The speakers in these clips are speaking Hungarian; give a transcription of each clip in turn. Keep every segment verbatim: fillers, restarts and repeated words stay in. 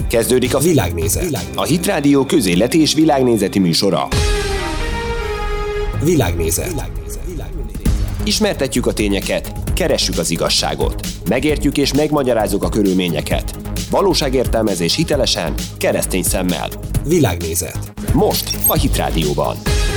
Kezdődik a Világnézet, a Hit Rádió közéleti és világnézeti műsora. Világnézet. Ismertetjük a tényeket, keressük az igazságot. Megértjük és megmagyarázzuk a körülményeket. Valóságértelmezés hitelesen, keresztény szemmel. Világnézet. Most a Hit Rádióban.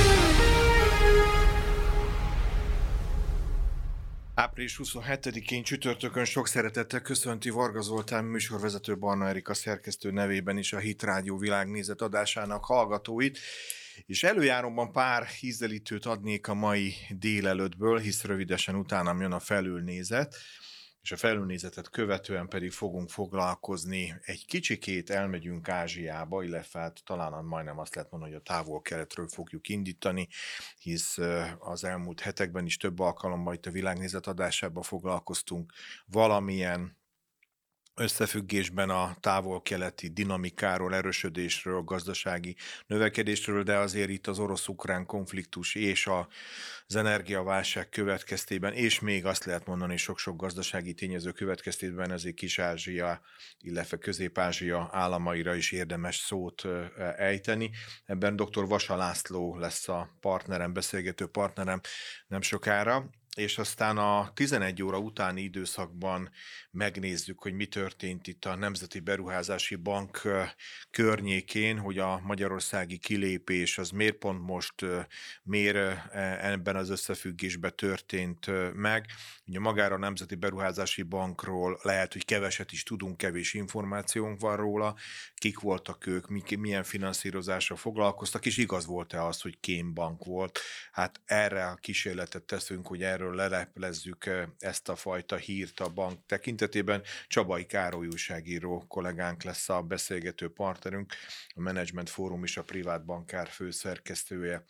április huszonhetedikén csütörtökön sok szeretettel köszönti Varga Zoltán műsorvezető, Barna Erika szerkesztő nevében is a Hit Rádió Világnézet adásának hallgatóit, és előjáróban pár ízelítőt adnék a mai délelőttből, hisz rövidesen utánam jön a felülnézet, és a felülnézetet követően pedig fogunk foglalkozni. Egy kicsikét elmegyünk Ázsiába, illetve hát talán majdnem azt lehet mondani, hogy a távol-keletről fogjuk indítani, hisz az elmúlt hetekben is több alkalommal itt a Világnézet adásában foglalkoztunk valamilyen összefüggésben a távol-keleti dinamikáról, erősödésről, gazdasági növekedésről, de azért itt az orosz-ukrán konfliktus és az energiaválság következtében, és még azt lehet mondani, sok-sok gazdasági tényező következtében ezért Kis-Ázsia, illetve Közép-Ázsia államaira is érdemes szót ejteni. Ebben dr. Vasa László lesz a partnerem, beszélgető partnerem nem sokára, és aztán a tizenegy óra utáni időszakban megnézzük, hogy mi történt itt a Nemzeti Beruházási Bank környékén, hogy a magyarországi kilépés az miért pont most, miért ebben az összefüggésben történt meg. Ugye magára a Nemzeti Beruházási Bankról lehet, hogy keveset is tudunk, kevés információnk van róla, kik voltak ők, milyen finanszírozással foglalkoztak, és igaz volt-e az, hogy kémbank volt. Hát erre a kísérletet teszünk, hogy erről leleplezzük ezt a fajta hírt a bank tekintetében. Csabai Károly újságíró kollégánk lesz a beszélgető partnerünk, a Management Fórum és a Privát Bankár főszerkesztője.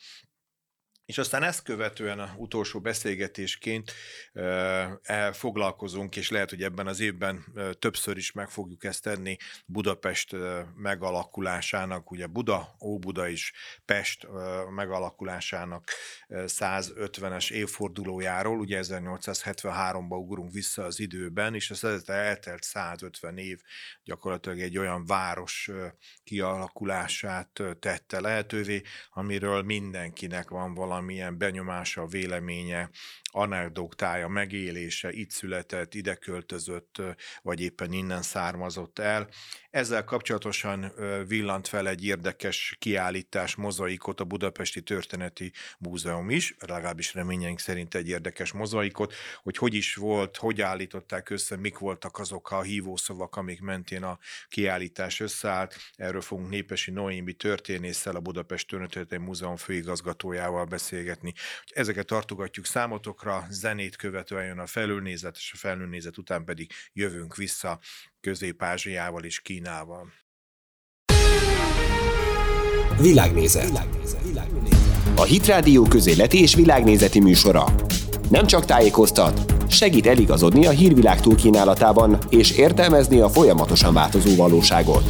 És aztán ezt követően az utolsó beszélgetésként uh, foglalkozunk, és lehet, hogy ebben az évben uh, többször is meg fogjuk ezt tenni, Budapest uh, megalakulásának, ugye Buda, Óbuda és Pest uh, megalakulásának uh, százötvenes évfordulójáról, ugye ezernyolcszázhetvenháromba ugrunk vissza az időben, és az eltelt százötven év gyakorlatilag egy olyan város uh, kialakulását uh, tette lehetővé, amiről mindenkinek van valami valamilyen benyomása, véleménye, anekdotája, megélése, itt született, ide költözött, vagy éppen innen származott el. Ezzel kapcsolatosan villant fel egy érdekes kiállítás, mozaikot a Budapesti Történeti Múzeum is, legalábbis reményeink szerint egy érdekes mozaikot, hogy hogy is volt, hogy állították össze, mik voltak azok a hívószavak, amik mentén a kiállítás összeállt. Erről fogunk Népesi Noémi történésszel, a Budapesti Történeti Múzeum főigazgatójával beszélgetni. Ezeket tartogatjuk számotokra, zenét követően jön a felülnézet, és a felülnézet után pedig jövünk vissza Közép-Ázsiával és Kínával. Világnézet. A Hit Rádió közéleti és világnézeti műsora. Nem csak tájékoztat, segít eligazodni a hírvilág túlkínálatában és értelmezni a folyamatosan változó valóságot.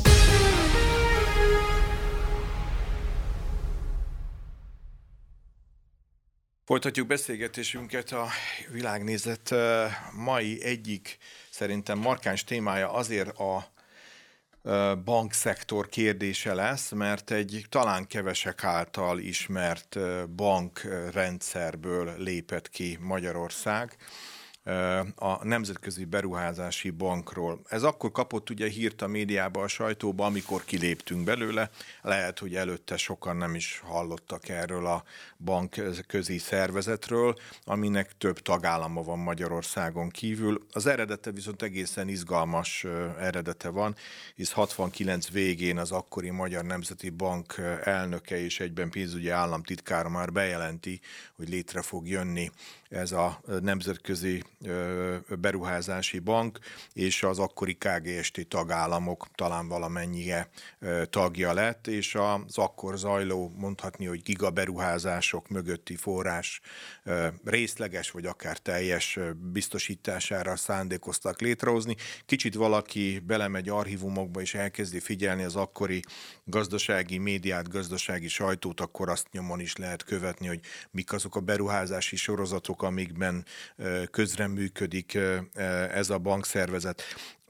Folytatjuk beszélgetésünket. A Világnézet mai egyik szerintem markáns témája azért a bankszektor kérdése lesz, mert egy talán kevesek által ismert bankrendszerből lépett ki Magyarország, a Nemzetközi Beruházási Bankról. Ez akkor kapott ugye hírt a médiába, a sajtóba, amikor kiléptünk belőle. Lehet, hogy előtte sokan nem is hallottak erről a bankközi szervezetről, aminek több tagállama van Magyarországon kívül. Az eredete viszont egészen izgalmas eredete van, hisz hatvankilenc végén az akkori Magyar Nemzeti Bank elnöke és egyben pénzügyi államtitkára már bejelenti, hogy létre fog jönni ez a Nemzetközi Beruházási Bank, és az akkori ká gé es té tagállamok talán valamennyire tagja lett, és az akkor zajló, mondhatni, hogy gigaberuházások mögötti forrás részleges, vagy akár teljes biztosítására szándékoztak létrehozni. Kicsit valaki belemegy archívumokba, és elkezdi figyelni az akkori gazdasági médiát, gazdasági sajtót, akkor azt nyomon is lehet követni, hogy mik azok a beruházási sorozatok, amikben közreműködik ez a bankszervezet.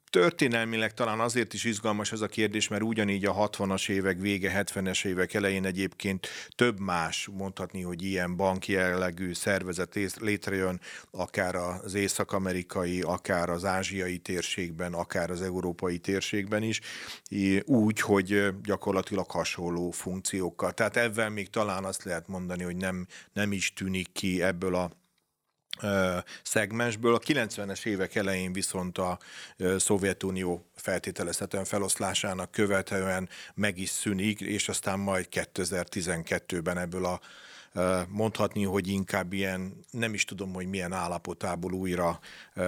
Történelmileg talán azért is izgalmas ez a kérdés, mert ugyanígy a hatvanas évek vége, hetvenes évek elején egyébként több más, mondhatni, hogy ilyen banki jellegű szervezet létrejön, akár az észak-amerikai, akár az ázsiai térségben, akár az európai térségben is, úgy, hogy gyakorlatilag hasonló funkciókkal. Tehát ebben még talán azt lehet mondani, hogy nem, nem is tűnik ki ebből a szegmensből. A kilencvenes évek elején viszont a Szovjetunió feltételezhetően feloszlásának követően meg is szűnik, és aztán majd kétezer-tizenkettőben ebből a mondhatni, hogy inkább ilyen, nem is tudom, hogy milyen állapotából újra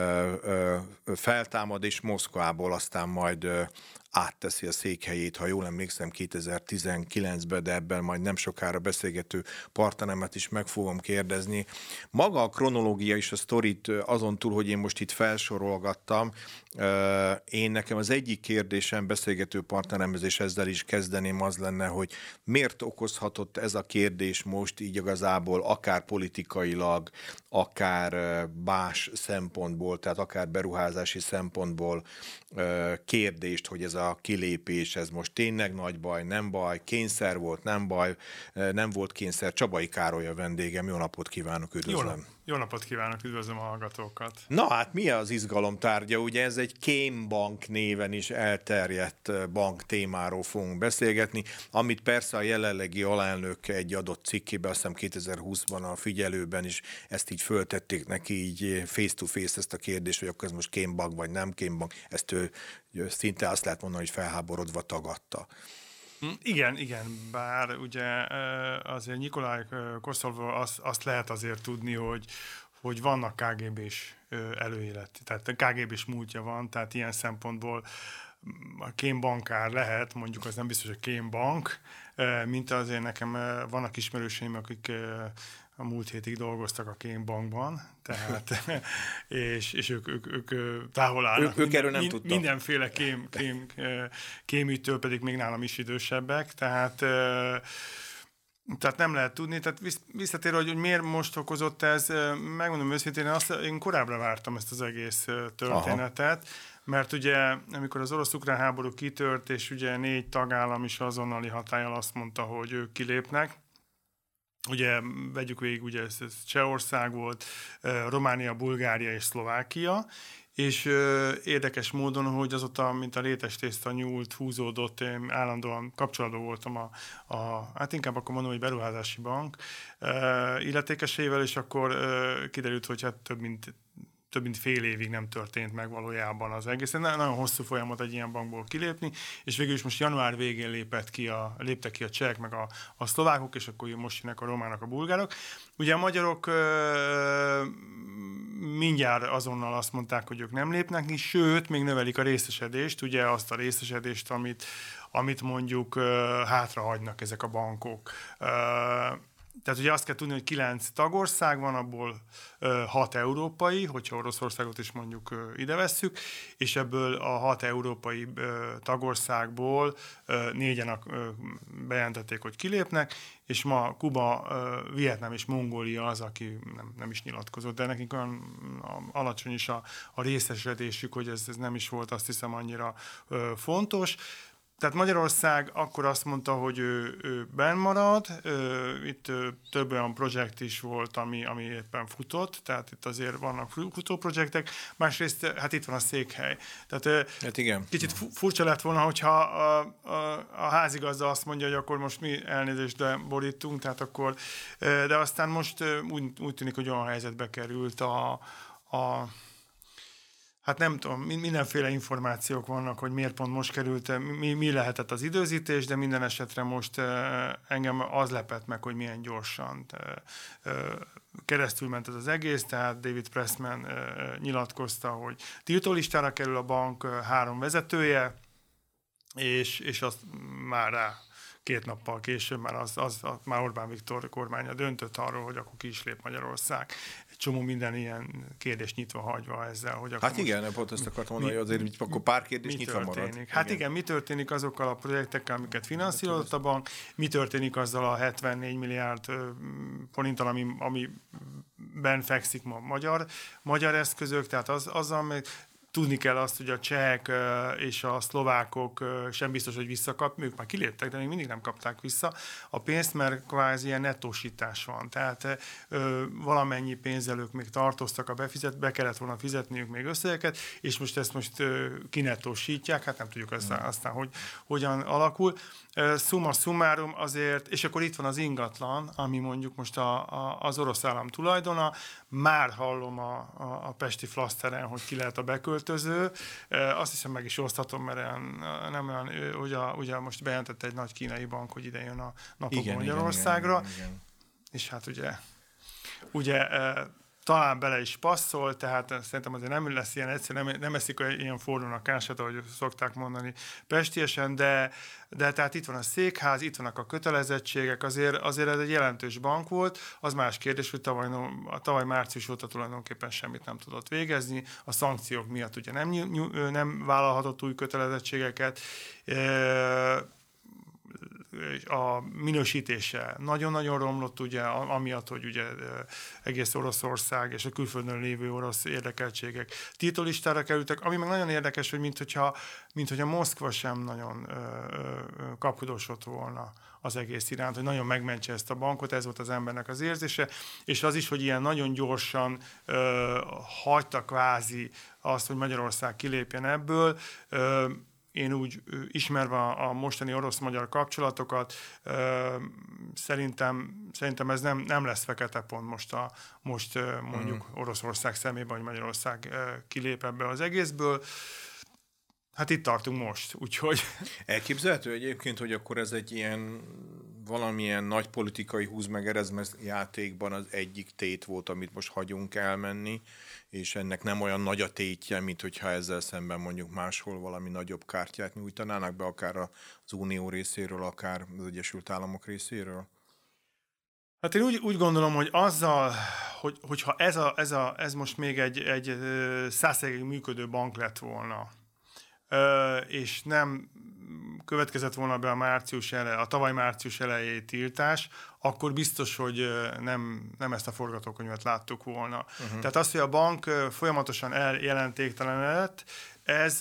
feltámad, és Moszkvából aztán majd átteszi a székhelyét, ha jól emlékszem, kétezer-tizenkilencben, de ebben majd nem sokára beszélgető partneremet is meg fogom kérdezni. Maga a kronológia és a sztorit azon túl, hogy én most itt felsorolgattam, én nekem az egyik kérdésem beszélgető partneremhez, és ezzel is kezdeném, az lenne, hogy miért okozhatott ez a kérdés most így igazából akár politikailag, akár más szempontból, tehát akár beruházási szempontból kérdést, hogy ez a kilépés, ez most tényleg nagy baj, nem baj, kényszer volt, nem baj, nem volt kényszer. Csabai Károly a vendégem, jó napot kívánok, üdvözlöm. Jó, jó napot kívánok, üdvözlöm a hallgatókat. Na hát mi az izgalom tárgya? Ugye ez egy kémbank néven is elterjedt bank témáról fogunk beszélgetni, amit persze a jelenlegi alelnök egy adott cikkében, azt hiszem kétezer-húszban a Figyelőben is ezt így föltették neki így face to face ezt a kérdést, hogy akkor ez most kémbank vagy nem kémbank, ezt ő szinte azt lehet mondani, hogy felháborodva tagadta. Igen, igen, bár ugye azért Nyikolaj Koszolvról azt, azt lehet azért tudni, hogy, hogy vannak ká gé bés előélet, tehát ká gé bés múltja van, tehát ilyen szempontból a kémbankár lehet, mondjuk az nem biztos, hogy kémbank, mint azért nekem vannak ismerőseim, akik a múlt hétig dolgoztak a kémbankban, tehát, és, és ők, ők, ők távol állnak. Ő, ők erről nem Min, tudtak. Mindenféle kém, kém, kémügytől pedig még nálam is idősebbek, tehát, tehát nem lehet tudni. Tehát visszatérve, hogy miért most okozott ez, megmondom őszintén, én, azt, én korábbra vártam ezt az egész történetet, aha. Mert ugye, amikor az orosz-ukrán háború kitört, és ugye négy tagállam is azonnali hatállyal azt mondta, hogy ők kilépnek, ugye vegyük végig, ugye ez, ez Csehország volt, Románia, Bulgária és Szlovákia, és ö, érdekes módon, hogy azóta, mint a rétes tészta nyúlt, húzódott, én állandóan kapcsolatban voltam a, a hát inkább akkor mondom, hogy beruházási bank ö, illetékeseivel, és akkor ö, kiderült, hogy hát több mint több mint fél évig nem történt meg valójában az egész. Nagyon hosszú folyamat egy ilyen bankból kilépni, és végül is most január végén lépett ki a, léptek ki a csehek, meg a, a szlovákok, és akkor most jönnek a románok, a bulgárok. Ugye a magyarok ö, mindjárt azonnal azt mondták, hogy ők nem lépnek ki, sőt, még növelik a részesedést, ugye azt a részesedést, amit, amit mondjuk ö, hátrahagynak ezek a bankok. Ö, Tehát ugye azt kell tudni, hogy kilenc tagország van, abból ö, hat európai, hogyha Oroszországot is mondjuk ö, ide vesszük, és ebből a hat európai ö, tagországból ö, négyen ö, bejelentették, hogy kilépnek, és ma Kuba, ö, Vietnám és Mongólia az, aki nem, nem is nyilatkozott, de nekik olyan alacsony is a, a részesedésük, hogy ez, ez nem is volt, azt hiszem, annyira ö, fontos. Tehát Magyarország akkor azt mondta, hogy ő, ő benn marad, itt több olyan projekt is volt, ami, ami éppen futott, tehát itt azért vannak futóprojektek, másrészt hát itt van a székhely. Tehát hát igen. Kicsit furcsa lett volna, hogyha a, a, a házigazda azt mondja, hogy akkor most mi elnézést, de borítunk, tehát akkor, de aztán most úgy, úgy tűnik, hogy olyan helyzetbe került a, a hát nem tudom, mindenféle információk vannak, hogy miért pont most került, mi, mi lehetett az időzítés, de minden esetre most engem az lepett meg, hogy milyen gyorsan keresztül ment ez az egész, tehát David Pressman nyilatkozta, hogy tiltólistára kerül a bank három vezetője, és, és azt már rá két nappal később már, az, az, az, már Orbán Viktor kormánya döntött arról, hogy akkor ki is lép Magyarország. Egy csomó minden ilyen kérdés nyitva hagyva ezzel, hogy akkor hát igen, pont ezt akartam mondani, hogy azért mi, akkor pár kérdés nyitva marad. Hát igen. igen, mi történik azokkal a projektekkel, amiket finanszírozott a bank, mi történik azzal a hetvennégy milliárd forinttal, ami, amiben fekszik ma magyar, magyar eszközök, tehát az, azzal meg tudni kell azt, hogy a csehek és a szlovákok sem biztos, hogy visszakap, ők már kiléptek, de még mindig nem kapták vissza a pénzt, mert kvázi ilyen nettósítás van. Tehát ö, valamennyi pénzzel ők még tartoztak a befizet, be kellett volna fizetniük még összegeket, és most ezt most ö, kinettósítják, hát nem tudjuk aztán, aztán hogy hogyan alakul. Summa summarum azért, és akkor itt van az ingatlan, ami mondjuk most a, a, az orosz állam tulajdona, már hallom a, a, a pesti flaszteren, hogy ki lehet a beköltöző. Azt hiszem meg is oszthatom, mert olyan, nem olyan, ugye, ugye most bejelentette egy nagy kínai bank, hogy ide jön a napokon Magyarországra, igen, igen, igen. És hát ugye, ugye talán bele is passzol, tehát szerintem azért nem lesz ilyen egyszerű, nem, nem eszik ilyen forrónak ását, ahogy szokták mondani pestiesen, de, de tehát itt van a székház, itt vannak a kötelezettségek, azért, azért ez egy jelentős bank volt, az más kérdés, hogy tavaly, tavaly március óta tulajdonképpen semmit nem tudott végezni, a szankciók miatt ugye nem, nem vállalhatott új kötelezettségeket, a minősítése nagyon-nagyon romlott, ugye, amiatt, hogy ugye egész Oroszország és a külföldön lévő orosz érdekeltségek tiltólistára kerültek, ami meg nagyon érdekes, hogy minthogyha, minthogyha Moszkva sem nagyon kapkodósott volna az egész iránt, hogy nagyon megmentse ezt a bankot, ez volt az embernek az érzése, és az is, hogy ilyen nagyon gyorsan ö, hagyta kvázi azt, hogy Magyarország kilépjen ebből, ö, én úgy ismerve a mostani orosz-magyar kapcsolatokat, szerintem, szerintem ez nem, nem lesz fekete pont most, a, most mondjuk Oroszország szemében, hogy Magyarország kilép ebbe az egészből. Hát itt tartunk most, úgyhogy... Elképzelhető egyébként, hogy akkor ez egy ilyen valamilyen nagy politikai húz meg erezmez játékban az egyik tét volt, amit most hagyunk elmenni, és ennek nem olyan nagy a tétje, mint hogyha ezzel szemben mondjuk máshol valami nagyobb kártyát nyújtanának be, akár az Unió részéről, akár az Egyesült Államok részéről? Hát én úgy, úgy gondolom, hogy azzal, hogy, hogyha ez, a, ez, a, ez most még egy, egy százszerzékig működő bank lett volna, és nem következett volna be a március ele, a tavaly március elejé tiltás, akkor biztos, hogy nem, nem ezt a forgatókönyvet láttuk volna. Uh-huh. Tehát az, hogy a bank folyamatosan eljelentéktelenedett, ez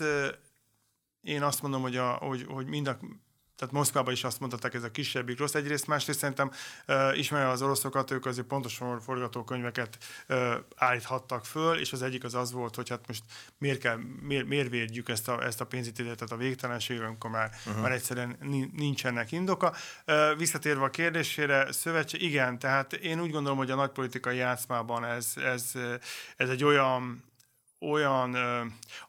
én azt mondom, hogy, a, hogy, hogy mind a tehát Moszkvában is azt mondták, ez a kisebbik rossz. Egyrészt, másrészt szerintem uh, ismerve az oroszokat, ők azért pontosan forgatókönyveket uh, állíthattak föl, és az egyik az az volt, hogy hát most miért, kell, miért, miért védjük ezt a, ezt a pénzítéletet a végtelenségre, amikor már, uh-huh. már egyszerűen nincsenek indoka. Uh, visszatérve a kérdésére, szövetség, igen, tehát én úgy gondolom, hogy a nagypolitikai játszmában ez, ez, ez egy olyan olyan ö,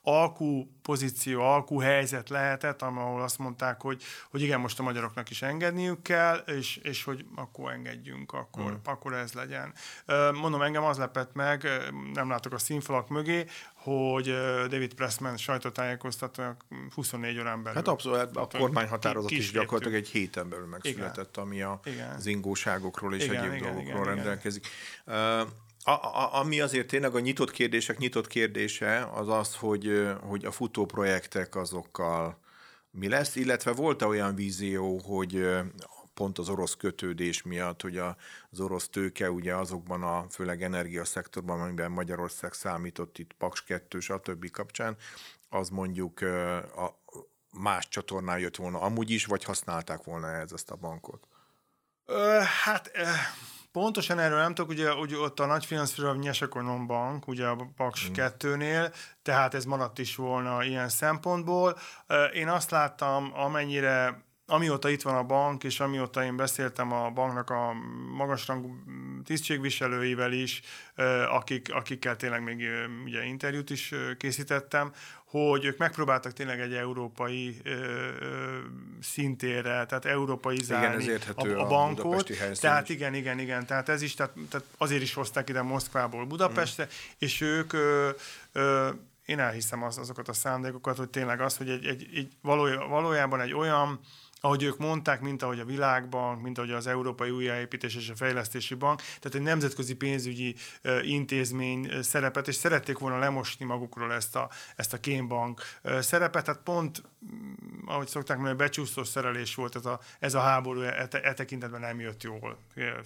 alkupozíció, alkuhelyzet lehetett, ahol azt mondták, hogy, hogy igen, most a magyaroknak is engedniük kell, és, és hogy akkor engedjünk, akkor, mm. akkor ez legyen. Ö, mondom, engem az lepett meg, nem látok a színfalak mögé, hogy David Pressman sajtótájékoztatónak huszonnégy órán belül. Hát abszolút, a kormányhatározat is gyakorlatilag egy héten belül megszületett, igen. ami a, az ingóságokról és igen, egyéb igen, dolgokról igen, rendelkezik. Igen. Uh, A, a, ami azért tényleg a nyitott kérdések nyitott kérdése, az az, hogy, hogy a futóprojektek azokkal mi lesz, illetve volt-e olyan vízió, hogy pont az orosz kötődés miatt, hogy a, az orosz tőke ugye azokban a főleg energiaszektorban, amiben Magyarország számított itt Paks kettő, stb. Kapcsán, az mondjuk a más csatornán jött volna amúgy is, vagy használták volna ez ezt a bankot? Ö, hát... Ö... Pontosan erről nem tudok, ugye, ugye ott a nagy finanszírozó Nyesekonom Bank, ugye a Paks mm. kettőnél, tehát ez maradt is volna ilyen szempontból. Én azt láttam, amennyire, amióta itt van a bank, és amióta én beszéltem a banknak a magasrangú tisztségviselőivel is, akik, akikkel tényleg még ugye interjút is készítettem, hogy ők megpróbáltak tényleg egy európai ö, ö, szintére, tehát európaizálni a, a bankot. A tehát igen, igen, igen, tehát ez is, tehát, tehát azért is hozták ide Moszkvából Budapestre, mm. és ők, ö, ö, én elhiszem az, azokat a szándékokat, hogy tényleg az, hogy egy, egy, egy valójában egy olyan ahogy ők mondták, mint ahogy a Világbank, mint ahogy az Európai Újjáépítés és a Fejlesztési Bank, tehát egy nemzetközi pénzügyi uh, intézmény uh, szerepet, és szerették volna lemosni magukról ezt a, ezt a kémbank uh, szerepet, tehát pont, ahogy szokták mondani, becsúszós szerelés volt ez a, ez a háború, e, e tekintetben nem jött jól.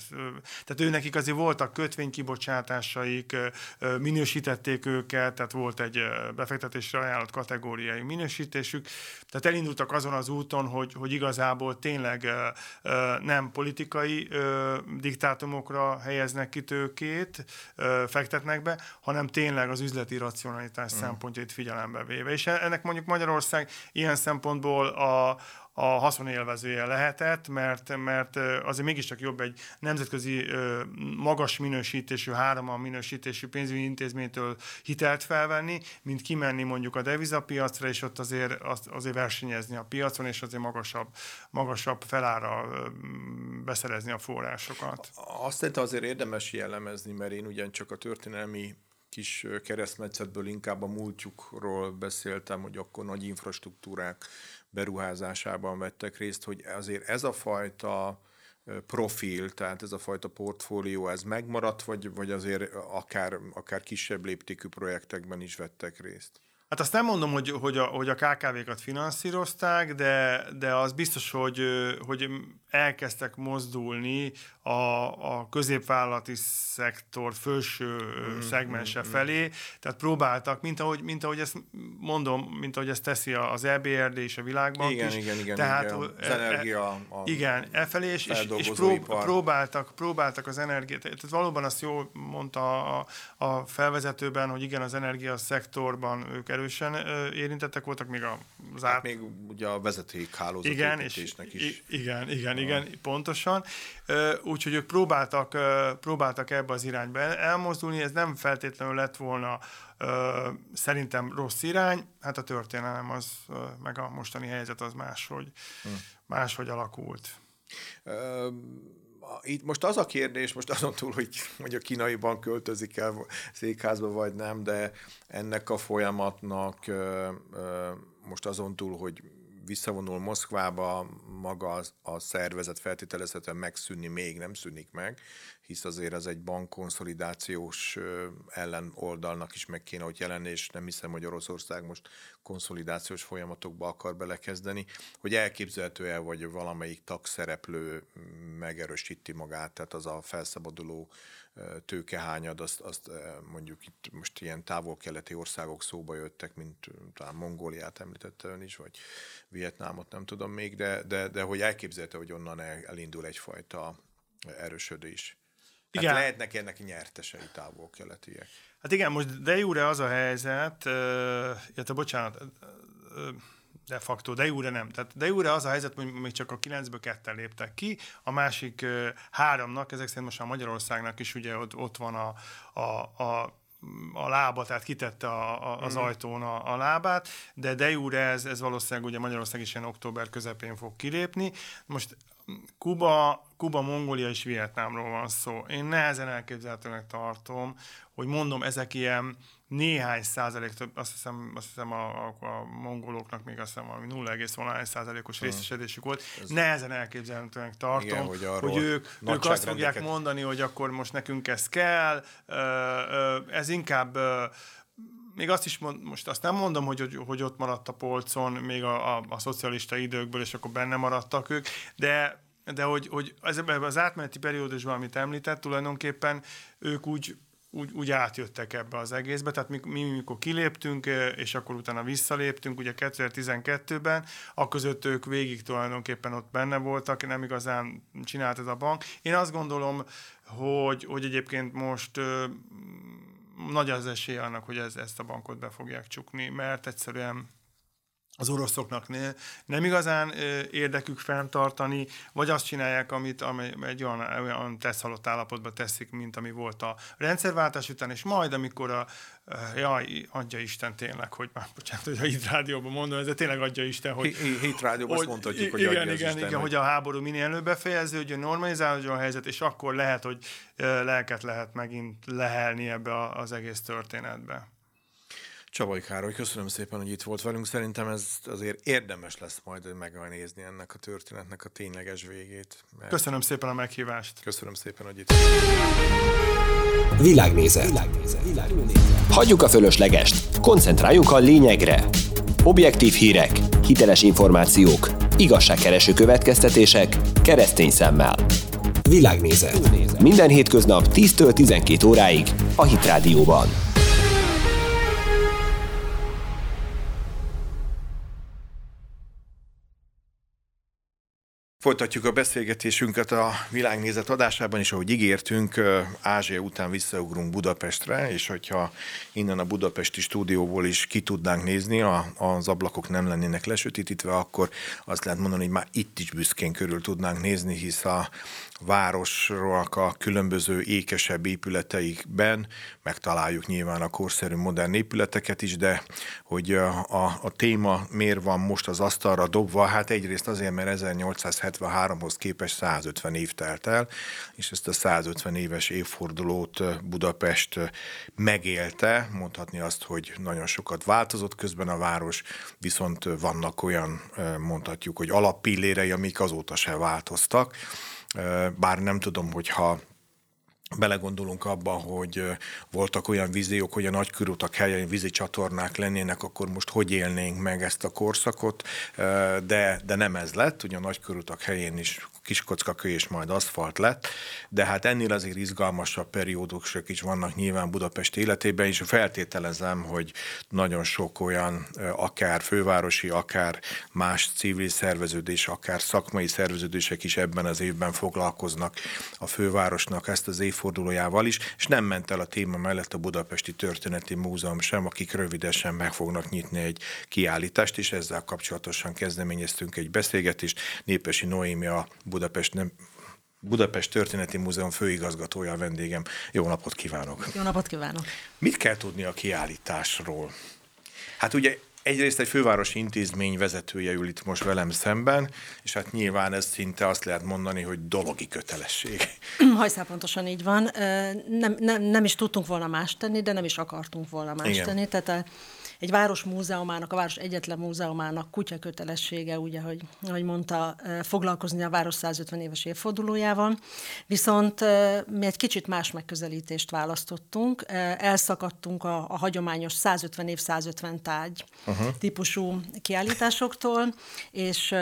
Tehát ő nekik azért voltak kötvénykibocsátásaik, uh, minősítették őket, tehát volt egy uh, befektetésre ajánlott kategóriai minősítésük, tehát elindultak azon az úton, hogy, hogy igazából tényleg ö, ö, nem politikai ö, diktátumokra helyeznek ki tőkét, ö, fektetnek be, hanem tényleg az üzleti racionalitás mm. szempontjait figyelembe véve. És ennek mondjuk Magyarország ilyen szempontból a a haszonélvezője lehetett, mert, mert azért mégiscsak jobb egy nemzetközi magas minősítésű, hároman minősítésű pénzügyi intézménytől hitelt felvenni, mint kimenni mondjuk a devizapiacra, és ott azért, azért versenyezni a piacon, és azért magasabb, magasabb felára beszerezni a forrásokat. Azt szerintem azért érdemes jellemezni, mert én ugyancsak a történelmi kis keresztmetszetből inkább a múltjukról beszéltem, hogy akkor nagy infrastruktúrák beruházásában vettek részt, hogy azért ez a fajta profil, tehát ez a fajta portfólió, ez megmaradt, vagy, vagy azért akár, akár kisebb léptékű projektekben is vettek részt? Hát azt nem mondom, hogy, hogy, a, hogy a ká ká vékat finanszírozták, de, de az biztos, hogy, hogy elkezdtek mozdulni a, a középvállalati szektor felső mm, szegmense mm, felé, tehát próbáltak, mint ahogy, mint ahogy ezt mondom, mint ahogy ezt teszi az é bé er dé és a Világbank igen, is. Igen, igen, tehát, igen. Az e, energia, a igen, e felé, és, és, és prób, próbáltak, próbáltak az energiát. Tehát valóban azt jól mondta a, a felvezetőben, hogy igen, az energia szektorban ők erősen érintettek voltak, még az át... Hát még ugye a vezetékhálózat igen, építésnek és is. Igen, igen, igen, ah. pontosan. Úgyhogy ők próbáltak, próbáltak ebbe az irányba elmozdulni, ez nem feltétlenül lett volna szerintem rossz irány, hát a történelem az, meg a mostani helyzet az máshogy, hmm. máshogy alakult. Uh, Itt most az a kérdés, most azon túl, hogy mondjuk kínaiban költözik el székházba vagy nem, de ennek a folyamatnak most azon túl, hogy visszavonul Moszkvába, maga a szervezet feltételezhetően megszűnni még nem szűnik meg, hisz azért ez egy bankkonszolidációs ellenoldalnak is meg kéne, hogy jelenni, és nem hiszem, hogy Oroszország most konszolidációs folyamatokba akar belekezdeni, hogy elképzelhető-e, vagy valamelyik tagszereplő megerősíti magát, tehát az a felszabaduló tőkehányad, azt, azt mondjuk itt most ilyen távol-keleti országok szóba jöttek, mint talán Mongóliát említette ön is, vagy Vietnámot, nem tudom még, de, de, de hogy elképzelhető, hogy onnan elindul egyfajta erősödés. Hát igen. Lehetnek ennek nyertesei távol-keletiek. Hát igen, most de jure az a helyzet, illetve bocsánat, de facto, de jure nem. Tehát de jure az a helyzet, hogy még csak a kilencből ketten léptek ki, a másik háromnak, ezek szerint most a Magyarországnak is ugye ott, ott van a, a, a a lába, tehát kitette a, a, az mm. ajtón a, a lábát, de de jure ez, ez valószínűleg ugye Magyarország is ilyen október közepén fog kilépni. Most Kuba, Kuba, Mongólia és Vietnámról van szó. Én nehezen elképzelhetőnek tartom, hogy mondom, ezek ilyen néhány százalék, azt hiszem, azt hiszem a, a, a mongoloknak még azt hiszem valami nulla egész egy százalékos hmm. részesedésük volt. Ez nehezen elképzelhetőnek tartom, igen, hogy, hogy ők, ők azt fogják mondani, hogy akkor most nekünk ez kell, ez inkább még azt is mond, most azt nem mondom, hogy, hogy, hogy ott maradt a polcon még a, a, a szocialista időkből, és akkor benne maradtak ők, de, de hogy, hogy ebben az átmeneti periódusban, amit említett, tulajdonképpen ők úgy, úgy, úgy átjöttek ebbe az egészbe, tehát mi, mi mikor kiléptünk, és akkor utána visszaléptünk, ugye kétezer-tizenkettőben, akközött ők végig tulajdonképpen ott benne voltak, nem igazán csinált ez a bank. Én azt gondolom, hogy, hogy egyébként most nagy az esély annak, hogy ez, ezt a bankot be fogják csukni, mert egyszerűen az oroszoknak ne, nem igazán érdekük fenntartani, vagy azt csinálják, amit amely, egy olyan, olyan teszhalott állapotba teszik, mint ami volt a rendszerváltás után, és majd, amikor a jaj, adja Isten tényleg, hogy már bocsánat, hogy a Hit Rádióban mondom, de tényleg adja Isten, hogy... Hit Rádióban azt mondhatjuk, hogy igen, adja igen, Isten, igen, hogy a háború minél előbb befejeződjön, normalizálódjon a helyzet, és akkor lehet, hogy lelket lehet megint lehelni ebbe az egész történetbe. Csabai Károly, köszönöm szépen, hogy itt volt velünk. Szerintem ez azért érdemes lesz majd megnézni ennek a történetnek a tényleges végét. Mert... Köszönöm szépen a meghívást. Köszönöm szépen, hogy itt Világnézet. Világnézet. Világnézet. Hagyjuk a fölöslegest, koncentráljunk a lényegre. Objektív hírek, hiteles információk, igazságkereső következtetések, keresztény szemmel. Világnézet. Minden hétköznap tíztől tizenkét óráig a Hit Rádióban. Folytatjuk a beszélgetésünket a Világnézet adásában, és ahogy ígértünk, Ázsia után visszaugrunk Budapestre, és hogyha innen a budapesti stúdióból is ki tudnánk nézni, a, az ablakok nem lennének lesötétítve, akkor azt lehet mondani, hogy már itt is büszkén körül tudnánk nézni, hisz a városról a különböző ékesebb épületeikben megtaláljuk nyilván a korszerű modern épületeket is, de hogy a, a, a téma miért van most az asztalra dobva, hát egyrészt azért, mert ezernyolcszázhetvenháromhoz képest százötven év telt el, és ezt a százötven éves évfordulót Budapest megélte, mondhatni azt, hogy nagyon sokat változott közben a város, viszont vannak olyan, mondhatjuk, hogy alappillérei, amik azóta se változtak. Bár nem tudom, hogyha belegondolunk abba, hogy voltak olyan víziók, hogy a nagykörútak helyen vízi csatornák lennének, akkor most hogy élnénk meg ezt a korszakot, de, de nem ez lett, ugye a nagykörútak helyén is kiskockakő és majd aszfalt lett, de hát ennél azért izgalmasabb periódusok is vannak nyilván Budapest életében, és feltételezem, hogy nagyon sok olyan akár fővárosi, akár más civil szerveződés, akár szakmai szerveződések is ebben az évben foglalkoznak a fővárosnak ezt az évfordulójával is, és nem ment el a téma mellett a Budapesti Történeti Múzeum sem, akik rövidesen meg fognak nyitni egy kiállítást, és ezzel kapcsolatosan kezdeményeztünk egy beszélgetést. Népesi Noémi, a Budapest, nem, Budapest Történeti Múzeum főigazgatója a vendégem. Jó napot kívánok! Jó napot kívánok! Mit kell tudni a kiállításról? Hát ugye egyrészt egy fővárosi intézmény vezetője ül itt most velem szemben, és hát nyilván ez szinte azt lehet mondani, hogy dologi kötelesség. Hajszál pontosan így van. Nem, nem, nem is tudtunk volna más tenni, de nem is akartunk volna más Igen. tenni. Tehát a, egy város múzeumának, a város egyetlen múzeumának kutya kötelessége, ugye, hogy, ahogy mondta, foglalkozni a város százötven éves évfordulójával. Viszont mi egy kicsit más megközelítést választottunk. Elszakadtunk a, a hagyományos százötven év, százötven tárgy uh-huh. típusú kiállításoktól, és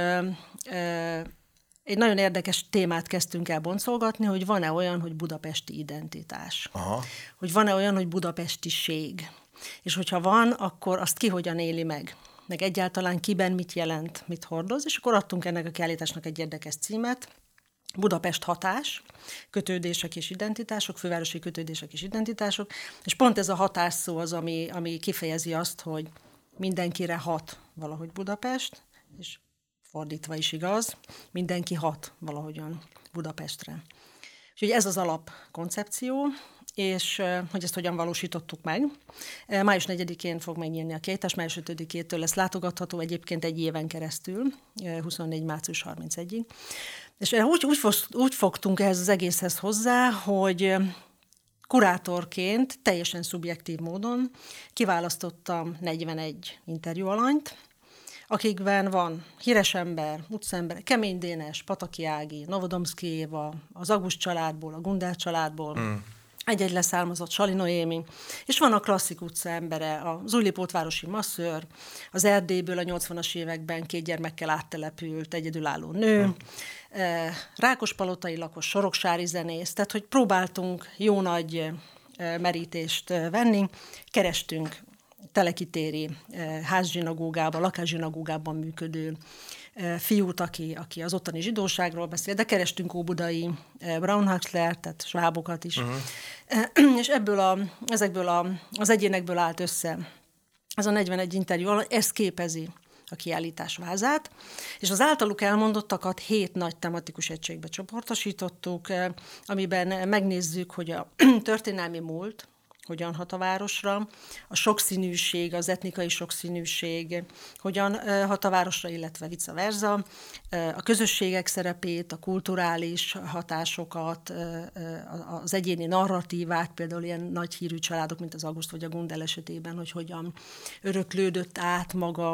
egy nagyon érdekes témát kezdtünk el boncolgatni, hogy van-e olyan, hogy budapesti identitás. Aha. Hogy van-e olyan, hogy budapestiség. És hogyha van, akkor azt ki hogyan éli meg. Meg egyáltalán kiben mit jelent, mit hordoz. És akkor adtunk ennek a kiállításnak egy érdekes címet. Budapest hatás, kötődések és identitások, fővárosi kötődések és identitások. És pont ez a hatás szó az, ami, ami kifejezi azt, hogy mindenkire hat valahogy Budapest, és fordítva is igaz, mindenki hat valahogyan Budapestre. Úgyhogy ez az alapkoncepció, és hogy ezt hogyan valósítottuk meg. május negyedikén fog megnyílni a kiállítás, május ötödikétől lesz látogatható egyébként egy éven keresztül, huszonnégy március harmincegyig. És úgy, úgy, úgy fogtunk ehhez az egészhez hozzá, hogy kurátorként teljesen szubjektív módon kiválasztottam negyvenegy interjúalanyt, akikben van híres ember, utcaember, Kemény Dénes, Pataki Ági, Novodomszky Éva, az August családból, a Gundel családból, mm. egy-egy leszármazott Sali Noémi, és van a klasszik utca embere, az újlipótvárosi masszőr, az Erdélyből a nyolcvanas években két gyermekkel áttelepült egyedülálló nő, mm. Rákospalotai lakos, soroksári zenész, tehát hogy próbáltunk jó nagy merítést venni, kerestünk telekitéri házzsinagógában, lakászsinagógában működő fiút, aki, aki az ottani zsidóságról beszél, de kerestünk óbudai Braunhuxler, tehát svábokat is. Uh-huh. És ebből a, ezekből a, az egyénekből állt össze ez a negyvenegy interjú, ez képezi a kiállítás vázát, és az általuk elmondottakat hét nagy tematikus egységbe csoportosítottuk, amiben megnézzük, hogy a történelmi múlt, hogyan hat a városra, a sokszínűség, az etnikai sokszínűség hogyan hat a városra, illetve vice versa, a közösségek szerepét, a kulturális hatásokat, az egyéni narratívát, például ilyen nagy hírű családok, mint az August vagy a Gundel esetében, hogy hogyan öröklődött át maga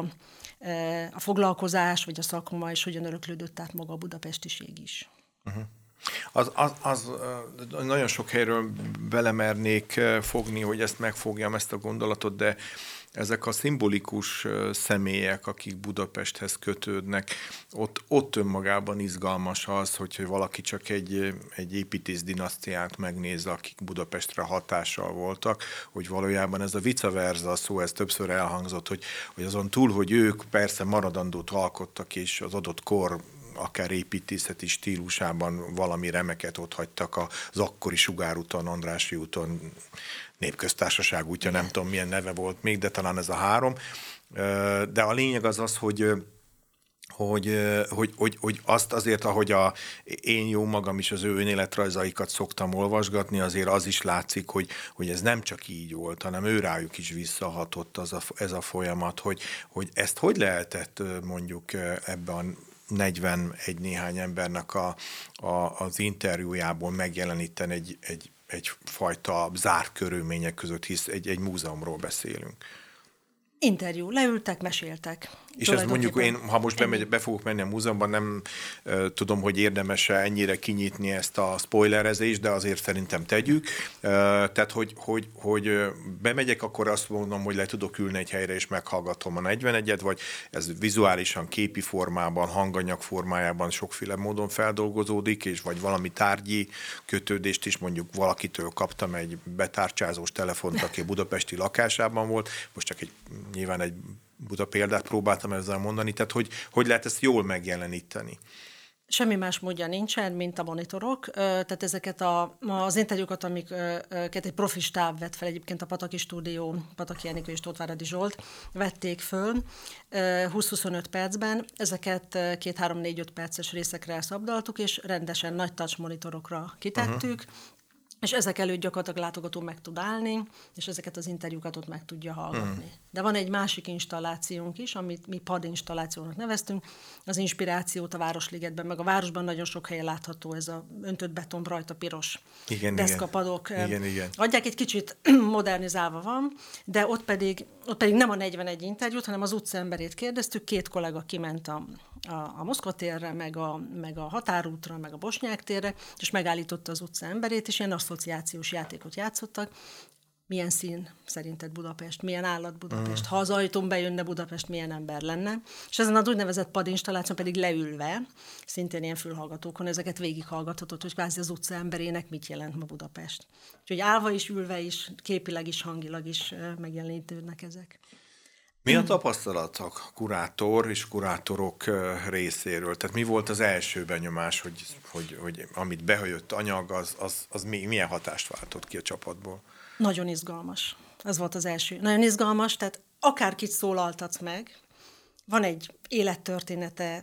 a foglalkozás, vagy a szakma, és hogyan öröklődött át maga a budapestiség is. Uh-huh. Az, az, az nagyon sok helyről belemernék fogni, hogy ezt megfogjam, ezt a gondolatot, de ezek a szimbolikus személyek, akik Budapesthez kötődnek, ott, ott önmagában izgalmas az, hogy valaki csak egy, egy építész dinasztiát megnéz, akik Budapestre hatással voltak, hogy valójában ez a vice versa szó, ez többször elhangzott, hogy, hogy azon túl, hogy ők persze maradandót alkottak, és az adott kor akár építészeti stílusában valami remeket ott hagytak az akkori Sugárúton, Andrássy úton, Népköztársaság útja, nem tudom milyen neve volt még, de talán ez a három. De a lényeg az az, hogy Hogy, hogy, hogy, hogy azt azért, ahogy a, én jó magam is az ő önéletrajzaikat szoktam olvasgatni, azért az is látszik, hogy, hogy ez nem csak így volt, hanem ő rájuk is visszahatott az a, ez a folyamat, hogy, hogy ezt hogy lehetett mondjuk ebben a negyvenegy néhány embernek a, a, az interjújából megjeleníteni egy, egy, egyfajta zárt körülmények között, hisz egy, egy múzeumról beszélünk. Interjú, leültek, meséltek. És ez mondjuk én, ha most bemegy, be fogok menni a múzeumban, nem uh, tudom, hogy érdemes-e ennyire kinyitni ezt a spoilerezést, de azért szerintem tegyük. Uh, tehát, hogy, hogy, hogy bemegyek, akkor azt mondom, hogy le tudok ülni egy helyre, és meghallgatom a negyvenegyet, vagy ez vizuálisan, képi formában, hanganyag formájában sokféle módon feldolgozódik, és vagy valami tárgyi kötődést is, mondjuk valakitől kaptam egy betárcsázós telefont, aki a budapesti lakásában volt, most csak egy, nyilván egy Buda példát próbáltam ezzel mondani, tehát hogy, hogy lehet ezt jól megjeleníteni? Semmi más módja nincsen, mint a monitorok. Tehát ezeket a, az interjúkat, amiket egy profi stáb vett fel, egyébként a Pataki Stúdió, Pataki Enikő és Tóth Váradi Zsolt vették föl húsz-huszonöt percben. Ezeket két-három-négy-öt perces részekre szabdaltuk, és rendesen nagy touch monitorokra kitettük, uh-huh. És ezek előtt gyakorlatilag látogató meg tud állni, és ezeket az interjúkat ott meg tudja hallgatni. Hmm. De van egy másik installációnk is, amit mi pad installációnak neveztünk, az inspirációt a Városligetben, meg a városban nagyon sok helyen látható ez a öntött beton, rajta piros igen, deszkapadok. Igen, igen. Adják, egy kicsit modernizálva van, de ott pedig, ott pedig nem a negyvenegy interjút, hanem az utca emberét kérdeztük, két kollega kiment a, a, a Moszkva térre, meg a, meg a Határútra, meg a Bosnyák térre, és megállította az utca emberét, és ilyen asszociációs játékot játszottak. Milyen szín szerinted Budapest? Milyen állat Budapest? Mm. Ha az ajtón bejönne Budapest, milyen ember lenne? És ezen az úgynevezett padinstalláción pedig leülve, szintén ilyen fülhallgatókon, ezeket végighallgathatott, hogy kvázi az utca emberének mit jelent ma Budapest. Úgyhogy állva is, ülve is, képileg is, hangilag is megjelenítődnek ezek. Mi a tapasztalat a kurátor és kurátorok részéről? Tehát mi volt az első benyomás, hogy, hogy, hogy amit behajött anyag, az, az, az milyen hatást váltott ki a csapatból? Nagyon izgalmas. Ez volt az első. Nagyon izgalmas, tehát akárkit szólaltatsz meg, van egy élettörténete,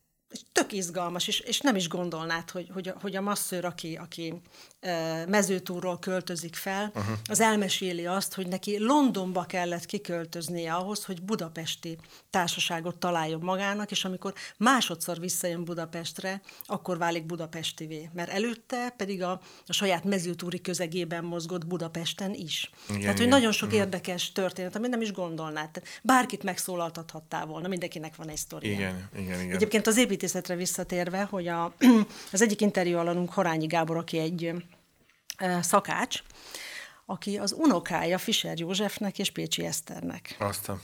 tök izgalmas, és, és nem is gondolnád, hogy, hogy, a, hogy a masszőr, aki, aki e, mezőtúról költözik fel, uh-huh. az elmeséli azt, hogy neki Londonba kellett kiköltöznie ahhoz, hogy budapesti társaságot találjon magának, és amikor másodszor visszajön Budapestre, akkor válik budapestivé. Mert előtte pedig a, a saját mezőtúri közegében mozgott Budapesten is. Igen, Tehát, hogy igen. nagyon sok uh-huh. érdekes történet, amit nem is gondolnád. Tehát bárkit megszólaltathattál volna, mindenkinek van egy sztoria. Igen, igen, igen. Egyébként az építészetre visszatérve, hogy a, az egyik interjú alanunk Horányi Gábor, aki egy e, szakács, aki az unokája Fischer Józsefnek és Pécsi Eszternek. Aztán.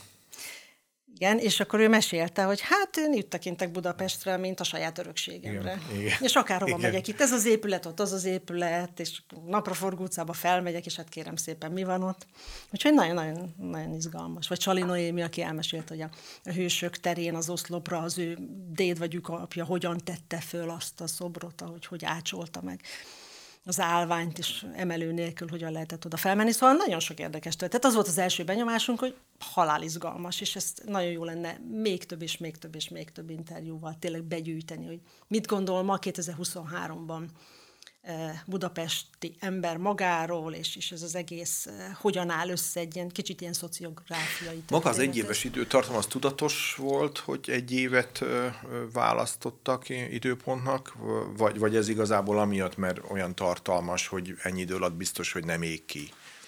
Igen, és akkor ő mesélte, hogy hát én itt tekintek Budapestre, mint a saját örökségemre. Igen, igen. És akárhova igen. megyek itt, ez az épület, ott az az épület, és Napraforgó utcába felmegyek, és hát kérem szépen, mi van ott. Úgyhogy nagyon-nagyon nagyon izgalmas. Vagy Csali Noémi, aki elmesélte, hogy a, a Hősök terén az oszlopra az ő déd vagy apja hogyan tette föl azt a szobrot, ahogy hogy ácsolta meg az állványt is emelő nélkül, hogyan lehetett oda felmenni. Szóval nagyon sok érdekes történet. Tehát az volt az első benyomásunk, hogy halálizgalmas, és ez nagyon jó lenne még több és még több és még több interjúval tényleg begyűjteni, hogy mit gondol ma kétezer-huszonháromban budapesti ember magáról, és, és ez az egész hogyan áll össze egy ilyen kicsit ilyen szociográfiai. Maga az egyéves időtartam az tudatos volt, hogy egy évet választottak időpontnak, vagy, vagy ez igazából amiatt, mert olyan tartalmas, hogy ennyi idő alatt biztos, hogy nem ég ki?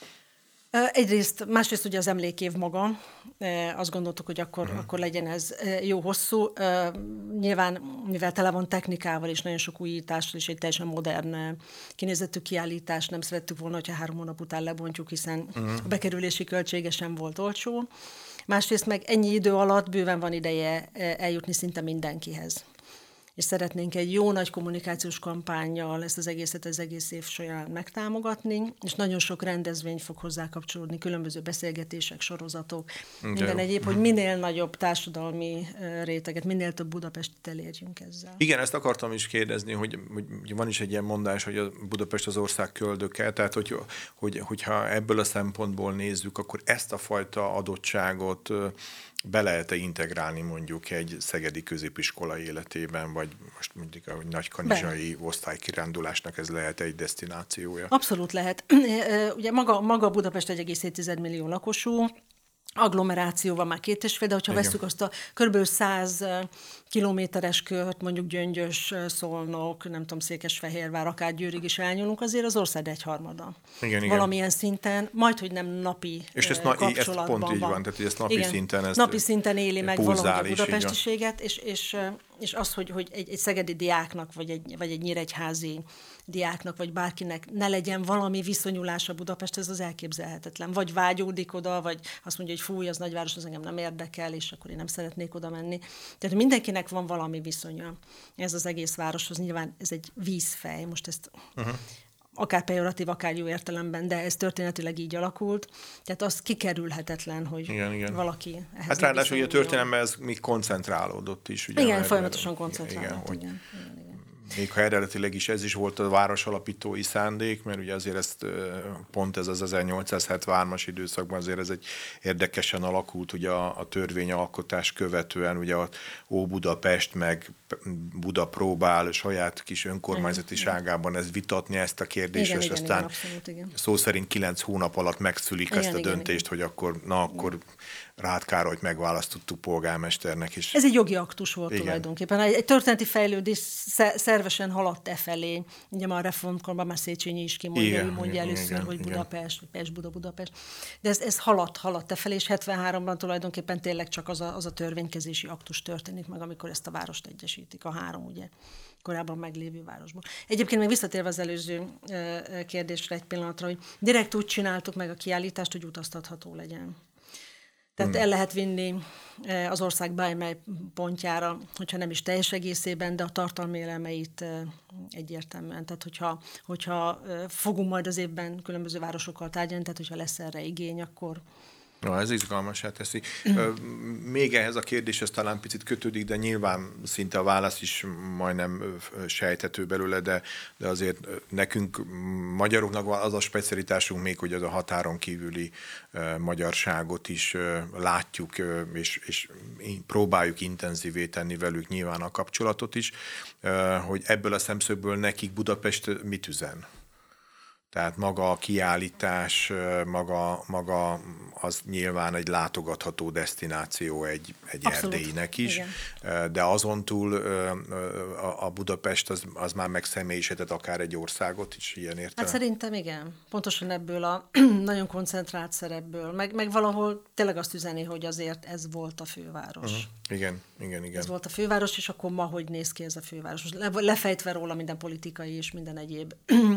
Egyrészt, másrészt ugye az emlékév maga, azt gondoltuk, hogy akkor, uh-huh. akkor legyen ez jó hosszú. Nyilván, mivel tele van technikával és nagyon sok újítással, és egy teljesen modern kinézetű kiállítás, nem szerettük volna, hogyha három hónap után lebontjuk, hiszen uh-huh. a bekerülési költsége sem volt olcsó. Másrészt meg ennyi idő alatt bőven van ideje eljutni szinte mindenkihez. És szeretnénk egy jó nagy kommunikációs kampánnyal ezt az egészet az egész év során megtámogatni, és nagyon sok rendezvény fog hozzá kapcsolódni, különböző beszélgetések, sorozatok, de minden egyéb, hogy minél nagyobb társadalmi réteget, minél több Budapestit elérjünk ezzel. Igen, ezt akartam is kérdezni, hogy, hogy van is egy ilyen mondás, hogy a Budapest az ország köldöke, tehát hogy, hogy, hogyha ebből a szempontból nézzük, akkor ezt a fajta adottságot be lehet-e integrálni mondjuk egy szegedi középiskola életében, vagy most mondjuk a nagykanizsai osztálykirándulásnak ez lehet egy desztinációja? Abszolút lehet. Ugye maga, maga Budapest egy egész hét millió lakosú, agglomerációval már két és fél, de hogyha igen. vesszük azt a kb. száz kilométeres kört, mondjuk Gyöngyös, Szolnok, nem tudom, Székesfehérvár, akár Győrig is elnyúlunk, azért az ország egyharmada. Igen, Valamilyen igen. szinten, majd, hogy nem napi és ezt kapcsolatban ezt pont így van, tehát ezt napi igen, szinten ezt napi szinten éli meg valahogy a budapestiséget, és, és, és az, hogy, hogy egy, egy szegedi diáknak, vagy egy, vagy egy nyíregyházi diáknak, vagy bárkinek ne legyen valami viszonyulása Budapesthez, az elképzelhetetlen. Vagy vágyódik oda, vagy azt mondja, hogy fúj, az nagyváros, az engem nem érdekel, és akkor én nem szeretnék oda menni. Tehát mindenkinek van valami viszonya ez az egész városhoz. Nyilván ez egy vízfej, most ezt uh-huh. akár pejoratív, akár jó értelemben, de ez történetileg így alakult. Tehát az kikerülhetetlen, hogy igen, igen. valaki ehhez hát ráadásul a történelemben ez még koncentrálódott is. Ugye, igen, folyamatosan koncentrálódott. Igen, igen, igen, igen. Még ha eredetileg is ez is volt a város alapítói szándék, mert ugye azért ezt pont ez az ezernyolcszázhetvenhármas időszakban azért ez egy érdekesen alakult, ugye a, a törvényalkotás követően, ugye a Óbudapest meg Buda próbál saját kis önkormányzatiságában ez vitatni ezt a kérdést, igen, és igen, aztán igen, abszolút, igen. szó szerint kilenc hónap alatt megszülik igen, ezt a igen, döntést, igen. hogy akkor, na akkor igen. Rád Károlyt megválasztottuk polgármesternek is. Ez egy jogi aktus volt igen. tulajdonképpen. Egy, egy történeti fejlődés szervesen haladt e felé. Ugye már a reformkorban már Széchenyi is kimondja, igen, ő mondja igen, először, igen, hogy Budapest, vagy Pest-Buda-Budapest. De ez, ez haladt, haladt e felé, és hetvenháromban tulajdonképpen tényleg csak az a, az a törvénykezési aktus történik meg, amikor ezt a várost egyesítik, a három ugye korábban meglévő városból. Egyébként még visszatérve az előző kérdésre egy pillanatra, hogy direkt úgy csináltuk meg a kiállítást, hogy utaztatható legyen. Tehát hmm. el lehet vinni az ország bármely pontjára, hogyha nem is teljes egészében, de a tartalmi elemeit egyértelműen. Tehát hogyha, hogyha fogunk majd az évben különböző városokkal tárgyalni, tehát hogyha lesz erre igény, akkor... Na, ez izgalmassá teszi. Még ehhez a kérdéshez talán picit kötődik, de nyilván szinte a válasz is majdnem sejthető belőle, de, de azért nekünk, magyaroknak az a specialitásunk még, hogy az a határon kívüli magyarságot is látjuk, és, és próbáljuk intenzívé tenni velük nyilván a kapcsolatot is, hogy ebből a szemszögből nekik Budapest mit üzen? Tehát maga a kiállítás, maga, maga az nyilván egy látogatható desztináció egy, egy erdélyinek is, igen. De azon túl a Budapest az, az már megszemélyisített akár egy országot is ilyen értelem. Hát szerintem igen. Pontosan ebből a nagyon koncentrált szerepből, meg, meg valahol tényleg azt üzeni, hogy azért ez volt a főváros. Uh-huh. Igen, igen, igen. Ez volt a főváros, és akkor ma hogy néz ki ez a főváros? Le, lefejtve róla minden politikai és minden egyéb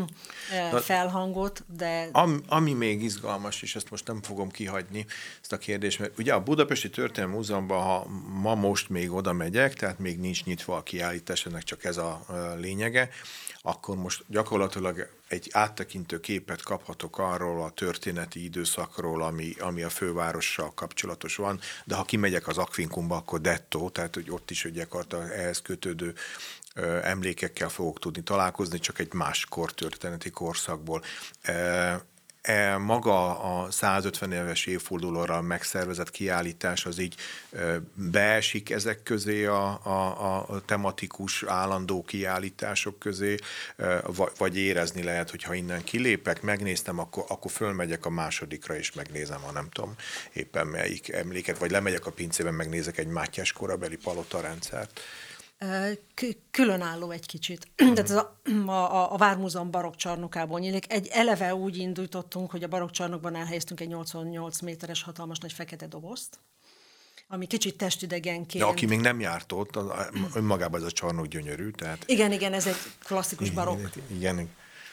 felhangot, de... Am, ami még izgalmas, és ezt most nem fogom kihagyni, ezt a kérdést, mert ugye a Budapesti Történelmi Múzeumban, ha ma most még oda megyek, tehát még nincs nyitva a kiállítás, ennek csak ez a lényege, akkor most gyakorlatilag egy áttekintő képet kaphatok arról a történeti időszakról, ami, ami a fővárossal kapcsolatos van, de ha kimegyek az Aquincumba, akkor dettó, tehát hogy ott is ugye ehhez kötődő ö, emlékekkel fogok tudni találkozni, csak egy más kortörténeti korszakból. E, e, maga a százötven éves évfordulóra megszervezett kiállítás az így e, beesik ezek közé a, a, a tematikus állandó kiállítások közé, e, vagy érezni lehet, hogy ha innen kilépek, megnéztem, akkor, akkor fölmegyek a másodikra és megnézem, ha nem tudom éppen melyik emléket, vagy lemegyek a pincében, megnézek egy Mátyás korabeli palotarendszert. Különálló egy kicsit. Tehát ez a, a, a Vármúzeum barokk csarnokából nyílik. Egy eleve úgy indítottunk, hogy a barokk csarnokban elhelyeztünk egy nyolcvannyolc méteres hatalmas nagy fekete dobozt, ami kicsit testidegenként... De aki még nem járt ott, önmagában ez a csarnok gyönyörű, tehát... Igen, igen, ez egy klasszikus barokk. Igen.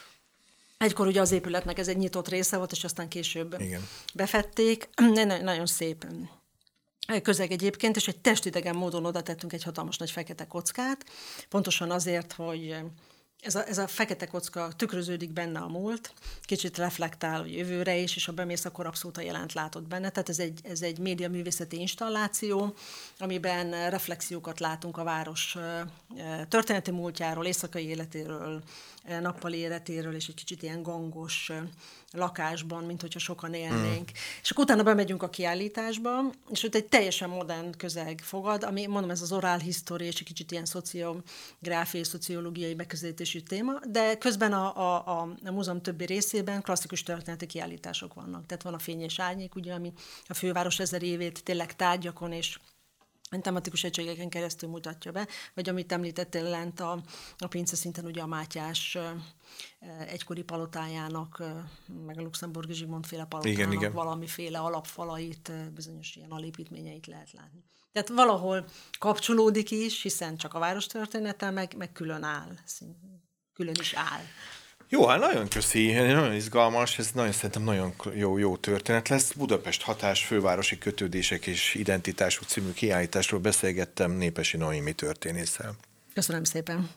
Egykor ugye az épületnek ez egy nyitott része volt, és aztán később igen. befették. Nagyon szép közeg egyébként, és egy testidegen módon oda tettünk egy hatalmas nagy fekete kockát, pontosan azért, hogy ez a, ez a fekete kocka tükröződik benne a múlt, kicsit reflektál a jövőre is, és ha bemész, akkor abszolút a jelent látod benne. Tehát ez egy, ez egy médiaművészeti installáció, amiben reflexiókat látunk a város történeti múltjáról, éjszakai életéről, nappali életéről, és egy kicsit ilyen gangos lakásban, mint hogyha sokan élnénk. Mm. És akkor utána bemegyünk a kiállításba, és ott egy teljesen modern közeg fogad, ami, mondom, ez az oral history, és egy kicsit ilyen szociográfiai, szociológiai megközelítésű téma, de közben a, a, a, a múzeum többi részében klasszikus történeti kiállítások vannak. Tehát van a Fény és Árnyék, ugye, ami a főváros ezer évét tényleg tárgyakon és tematikus egységeken keresztül mutatja be, vagy amit említettél lent a, a pince szinten, ugye a Mátyás egykori palotájának, meg a luxemburgi Zsigmond-féle palotának igen, igen. valamiféle alapfalait, bizonyos ilyen alépítményeit lehet látni. Tehát valahol kapcsolódik is, hiszen csak a várostörténete, meg, meg külön áll, külön is áll. Jó, hát nagyon köszi, nagyon izgalmas, ez nagyon, szerintem nagyon jó, jó történet lesz. Budapest hatás, fővárosi kötődések és identitású című kiállításról beszélgettem Népesi Noémi történésszel. Köszönöm szépen.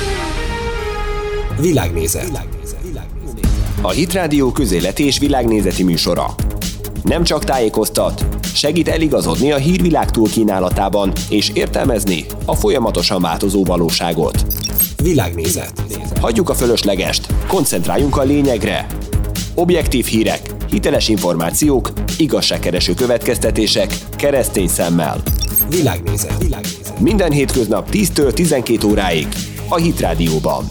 Világnézet. A Hitrádió közéleti és világnézeti műsora. Nem csak tájékoztat, segít eligazodni a hírvilág túlkínálatában és értelmezni a folyamatosan változó valóságot. Világnézet. Hagyjuk a fölöslegest, koncentráljunk a lényegre. Objektív hírek, hiteles információk, igazságkereső következtetések, keresztény szemmel. Világnézet. Világnézet. Minden hétköznap tíztől tizenkét óráig a Hitrádióban.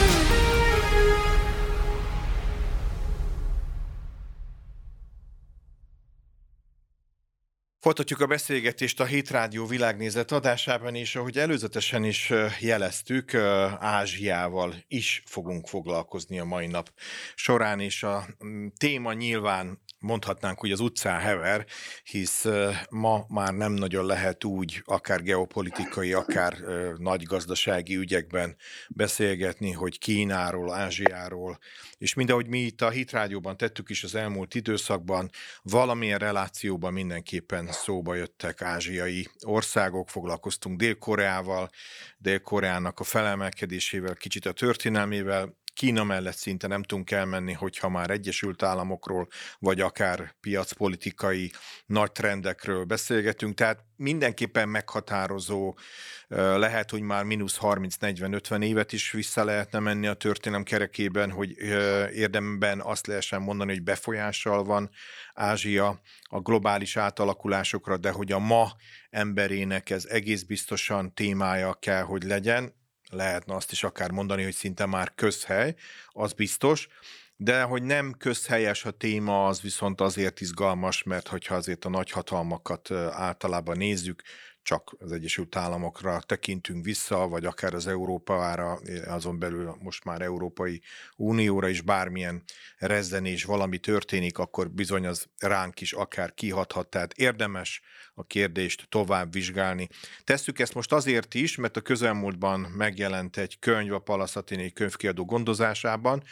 Folytatjuk a beszélgetést a Hitrádió világnézet adásában, és ahogy előzetesen is jeleztük, Ázsiával is fogunk foglalkozni a mai nap során, és a téma nyilván mondhatnánk, hogy az utcán hever, hisz ma már nem nagyon lehet úgy akár geopolitikai, akár nagy gazdasági ügyekben beszélgetni, hogy Kínáról, Ázsiáról, és mindahogy mi itt a Hitrádióban tettük is az elmúlt időszakban, valamilyen relációban mindenképpen szóba jöttek ázsiai országok, foglalkoztunk Dél-Koreával, Dél-Koreának a felemelkedésével, kicsit a történelmével, Kína mellett szinte nem tudunk elmenni, hogyha már Egyesült Államokról, vagy akár piacpolitikai nagy trendekről beszélgetünk. Tehát mindenképpen meghatározó, lehet, hogy már mínusz harminc negyven ötven évet is vissza lehetne menni a történelem kerekében, hogy érdemben azt lehessen mondani, hogy befolyással van Ázsia a globális átalakulásokra, de hogy a ma emberének ez egész biztosan témája kell, hogy legyen. Lehetne azt is akár mondani, hogy szinte már közhely, az biztos, de hogy nem közhelyes a téma, az viszont azért izgalmas, mert hogyha azért a nagyhatalmakat általában nézzük, csak az Egyesült Államokra tekintünk vissza, vagy akár az Európára, azon belül most már Európai Unióra is bármilyen rezzenés valami történik, akkor bizony az ránk is akár kihathat, tehát érdemes a kérdést tovább vizsgálni. Tesszük ezt most azért is, mert a közelmúltban megjelent egy könyv a Pallas Athénei könyvkiadó gondozásában,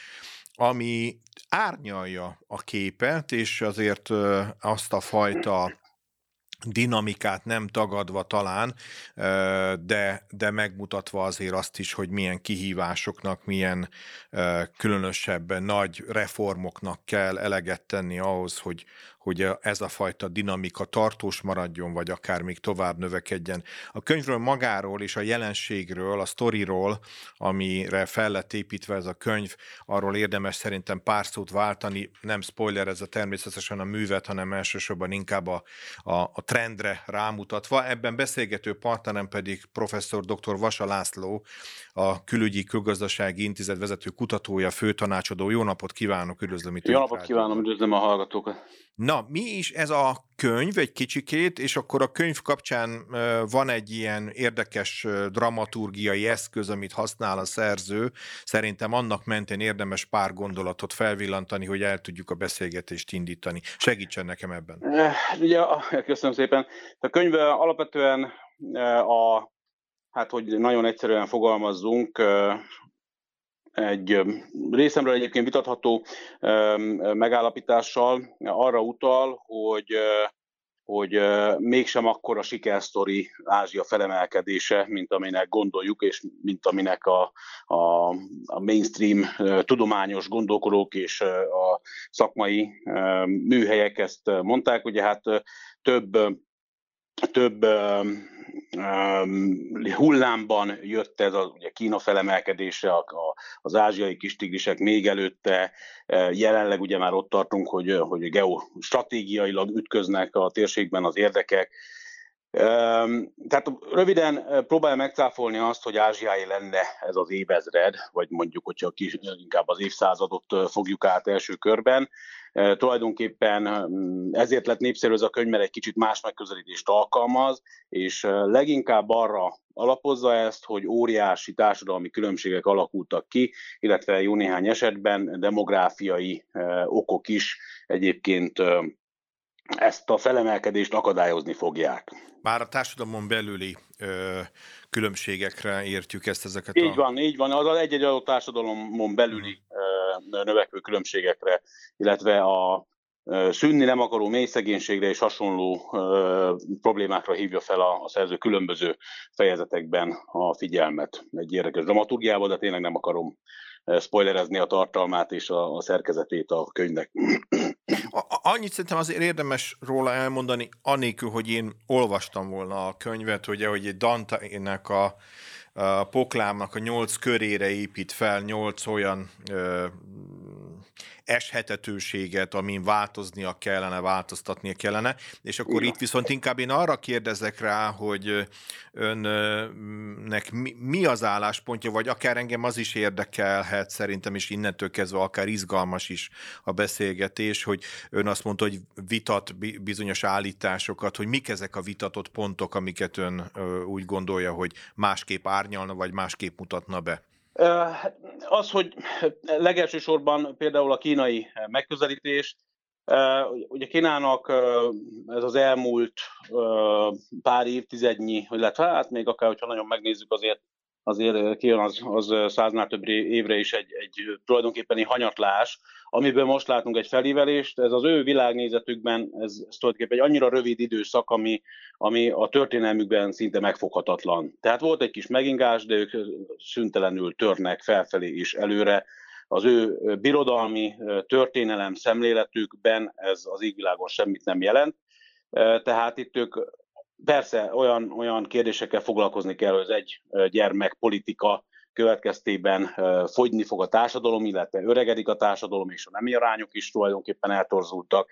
ami árnyalja a képet, és azért azt a fajta dinamikát nem tagadva talán, de, de megmutatva azért azt is, hogy milyen kihívásoknak, milyen különösebben nagy reformoknak kell eleget tenni ahhoz, hogy, hogy ez a fajta dinamika tartós maradjon, vagy akár még tovább növekedjen. A könyvről magáról és a jelenségről, a sztoriról, amire fel lett építve ez a könyv, arról érdemes szerintem pár szót váltani, nem spoiler ez a természetesen a művet, hanem elsősorban inkább a, a, a trendre rámutatva. Ebben beszélgető partnerem pedig professzor dr. Vasa László, a Külügyi Külgazdasági Intézet vezető kutatója, főtanácsadó. Jó napot kívánok, üdvözlöm itt. Jó napot kívánom, üdvözlöm a hallgatókat. Na, mi is ez a könyv egy kicsikét, és akkor a könyv kapcsán van egy ilyen érdekes dramaturgiai eszköz, amit használ a szerző. Szerintem annak mentén érdemes pár gondolatot felvillantani, hogy el tudjuk a beszélgetést indítani. Segítsen nekem ebben. Ugye, köszönöm szépen. A könyv alapvetően a, hát hogy nagyon egyszerűen fogalmazzunk, egy részemről egyébként vitatható megállapítással arra utal, hogy, hogy mégsem akkora sikersztori Ázsia felemelkedése, mint aminek gondoljuk, és mint aminek a, a, a mainstream tudományos gondolkodók és a szakmai műhelyek ezt mondták. Ugye hát több, több hullámban jött ez a ugye Kína felemelkedése, a, az ázsiai kistigrisek még előtte, jelenleg ugye már ott tartunk, hogy, hogy geostratégiailag ütköznek a térségben az érdekek. Tehát röviden próbálja megcáfolni azt, hogy ázsiai lenne ez az évezred, vagy mondjuk, hogyha inkább az évszázadot fogjuk át első körben. Tulajdonképpen ezért lett népszerű ez a könyv, mert egy kicsit más megközelítést alkalmaz, és leginkább arra alapozza ezt, hogy óriási társadalmi különbségek alakultak ki, illetve jó néhány esetben demográfiai okok is egyébként ezt a felemelkedést akadályozni fogják. Már a társadalmon belüli ö, különbségekre értjük ezt, ezeket így a... van, így van. Az az egy-egy adott társadalomon belüli ö, növekvő különbségekre, illetve a ö, szűnni nem akaró mély szegénységre és hasonló ö, problémákra hívja fel a, a szerző különböző fejezetekben a figyelmet. Egy érdekes dramaturgiával, de tényleg nem akarom spoilerezni a tartalmát és a, a szerkezetét a könyvnek. Annyit szerintem azért érdemes róla elmondani, anélkül, hogy én olvastam volna a könyvet, hogy ahogy egy Dante-nek a, a poklámnak a nyolc körére épít fel nyolc olyan ö, eshetetőséget, amin változnia kellene, változtatnia kellene, és akkor igen. Itt viszont inkább én arra kérdezek rá, hogy önnek mi, mi az álláspontja, vagy akár engem az is érdekelhet szerintem, és innentől kezdve akár izgalmas is a beszélgetés, hogy ön azt mondta, hogy vitat bizonyos állításokat, hogy mik ezek a vitatott pontok, amiket ön úgy gondolja, hogy másképp árnyalna, vagy másképp mutatna be. Az, hogy legelső sorban például a kínai megközelítés, ugye Kínának ez az elmúlt pár évtizednyi, hogy lett, hát még akár, hogyha nagyon megnézzük, azért, azért kijön az, az száznál több évre is egy, egy tulajdonképpeni hanyatlás, amiben most látunk egy felívelést. Ez az ő világnézetükben, ez, ez tulajdonképpen egy annyira rövid időszak, ami, ami a történelmükben szinte megfoghatatlan. Tehát volt egy kis megingás, de ők szüntelenül törnek felfelé és előre. Az ő birodalmi történelem szemléletükben ez az égvilágon semmit nem jelent. Tehát itt ők persze olyan, olyan kérdésekkel foglalkozni kell, hogy az egy gyermek politika következtében fogyni fog a társadalom, illetve öregedik a társadalom, és a nemi arányok is tulajdonképpen eltorzultak.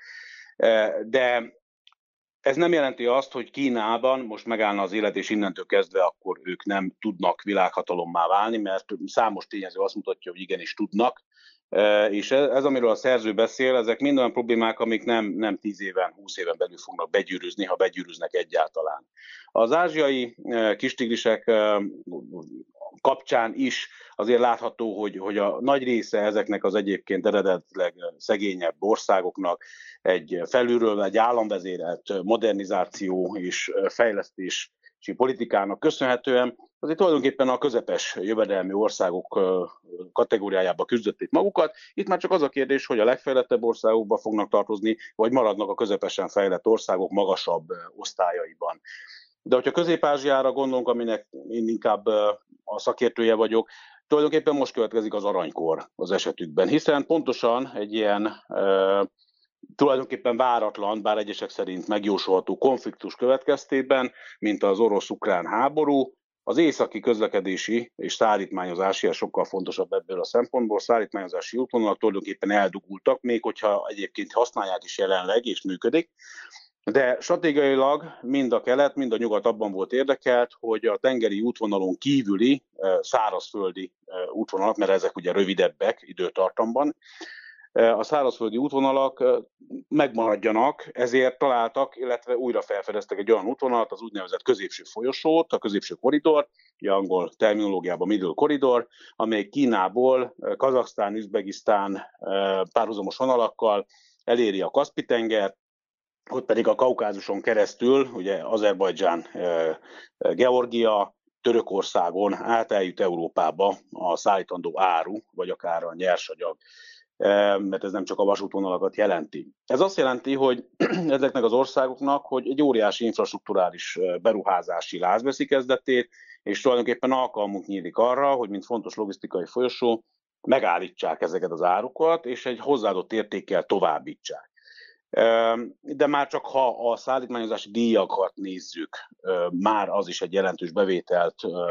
De ez nem jelenti azt, hogy Kínában most megállna az élet, és innentől kezdve akkor ők nem tudnak világhatalommá válni, mert számos tényező azt mutatja, hogy igenis tudnak. És ez, amiről a szerző beszél, ezek mind olyan problémák, amik nem, nem tíz éven, húsz éven belül fognak begyűrűzni, ha begyűrűznek egyáltalán. Az ázsiai kistigrisek kapcsán is azért látható, hogy, hogy a nagy része ezeknek az egyébként eredetileg szegényebb országoknak egy felülről egy államvezérelt modernizáció és fejlesztési politikának köszönhetően azért tulajdonképpen a közepes jövedelmi országok kategóriájába küzdötték magukat. Itt már csak az a kérdés, hogy a legfejlettebb országokba fognak tartozni, vagy maradnak a közepesen fejlett országok magasabb osztályaiban. De hogyha Közép-Ázsiára gondolunk, aminek én inkább a szakértője vagyok, tulajdonképpen most következik az aranykor az esetükben, hiszen pontosan egy ilyen tulajdonképpen váratlan, bár egyesek szerint megjósolható konfliktus következtében, mint az orosz-ukrán háború. Az északi közlekedési és szállítmányozási, ez sokkal fontosabb ebből a szempontból, szállítmányozási útvonalak tulajdonképpen eldugultak, még hogyha egyébként használják is jelenleg és működik. De stratégiailag mind a kelet, mind a nyugat abban volt érdekelt, hogy a tengeri útvonalon kívüli szárazföldi útvonalak, mert ezek ugye rövidebbek időtartamban, a szárazföldi útvonalak megmaradjanak, ezért találtak, illetve újra felfedeztek egy olyan útvonalat, az úgynevezett középső folyosót, a középső koridor, ugye angol terminológiában middle corridor, amely Kínából, Kazaksztán, Üzbegisztán párhuzamos vonalakkal eléri a Kaszpi-tengert, ott pedig a Kaukázuson keresztül, ugye Azerbajdzsán, Georgia, Törökországon át eljut Európába a szállítandó áru, vagy akár a nyersanyag, mert ez nem csak a vasútvonalakat jelenti. Ez azt jelenti, hogy ezeknek az országoknak, hogy egy óriási infrastrukturális beruházási láz veszi kezdetét, és tulajdonképpen alkalmunk nyílik arra, hogy mint fontos logisztikai folyosó megállítsák ezeket az árukat, és egy hozzáadott értékkel továbbítsák. De már csak ha a szállítmányozási díjakat nézzük, már az is egy jelentős bevételt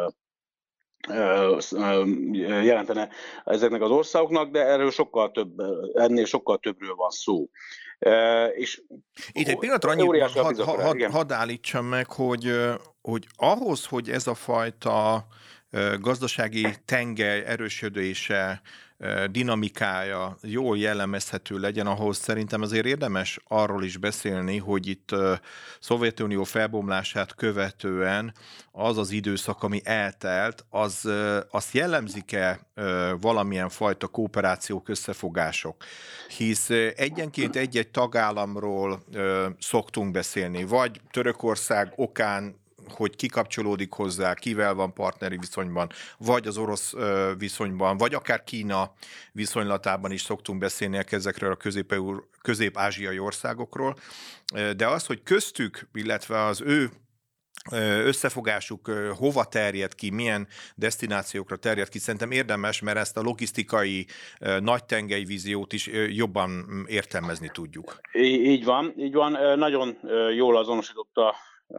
jelentene ezeknek az országoknak, de erről sokkal több, ennél sokkal többről van szó. És itt egy pillanatra annyit hadd had, had, had állítsam meg, hogy, hogy ahhoz, hogy ez a fajta gazdasági tengely erősödése, dinamikája jól jellemezhető legyen, ahhoz szerintem azért érdemes arról is beszélni, hogy itt Szovjetunió felbomlását követően az az időszak, ami eltelt, az, azt jellemzik-e valamilyen fajta kooperációk, összefogások? Hisz egyenként egy-egy tagállamról szoktunk beszélni, vagy Törökország okán, hogy kikapcsolódik hozzá, kivel van partneri viszonyban, vagy az orosz viszonyban, vagy akár Kína viszonylatában is szoktunk beszélni ezekről a közép-ázsiai országokról. De az, hogy köztük, illetve az ő összefogásuk hova terjed ki, milyen desztinációkra terjed ki, szerintem érdemes, mert ezt a logisztikai nagytengely víziót is jobban értelmezni tudjuk. Így van, így van. Nagyon jól azonosította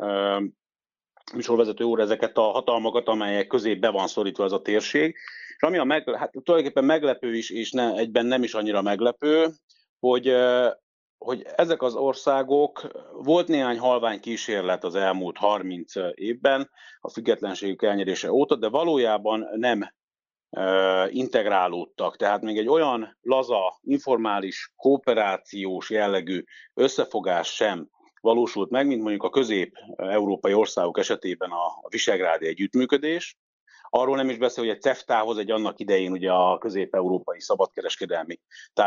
műsorvezető úr ezeket a hatalmakat, amelyek közé be van szorítva ez a térség. És ami a meg, hát tulajdonképpen meglepő is, és ne, egyben nem is annyira meglepő, hogy, hogy ezek az országok, volt néhány halvány kísérlet az elmúlt harminc évben a függetlenségük elnyerése óta, de valójában nem integrálódtak. Tehát még egy olyan laza, informális, kooperációs jellegű összefogás sem valósult meg, mint mondjuk a közép-európai országok esetében a visegrádi együttműködés. Arról nem is beszél, hogy egy ceftához, egy annak idején ugye a közép-európai szabadkereskedelmi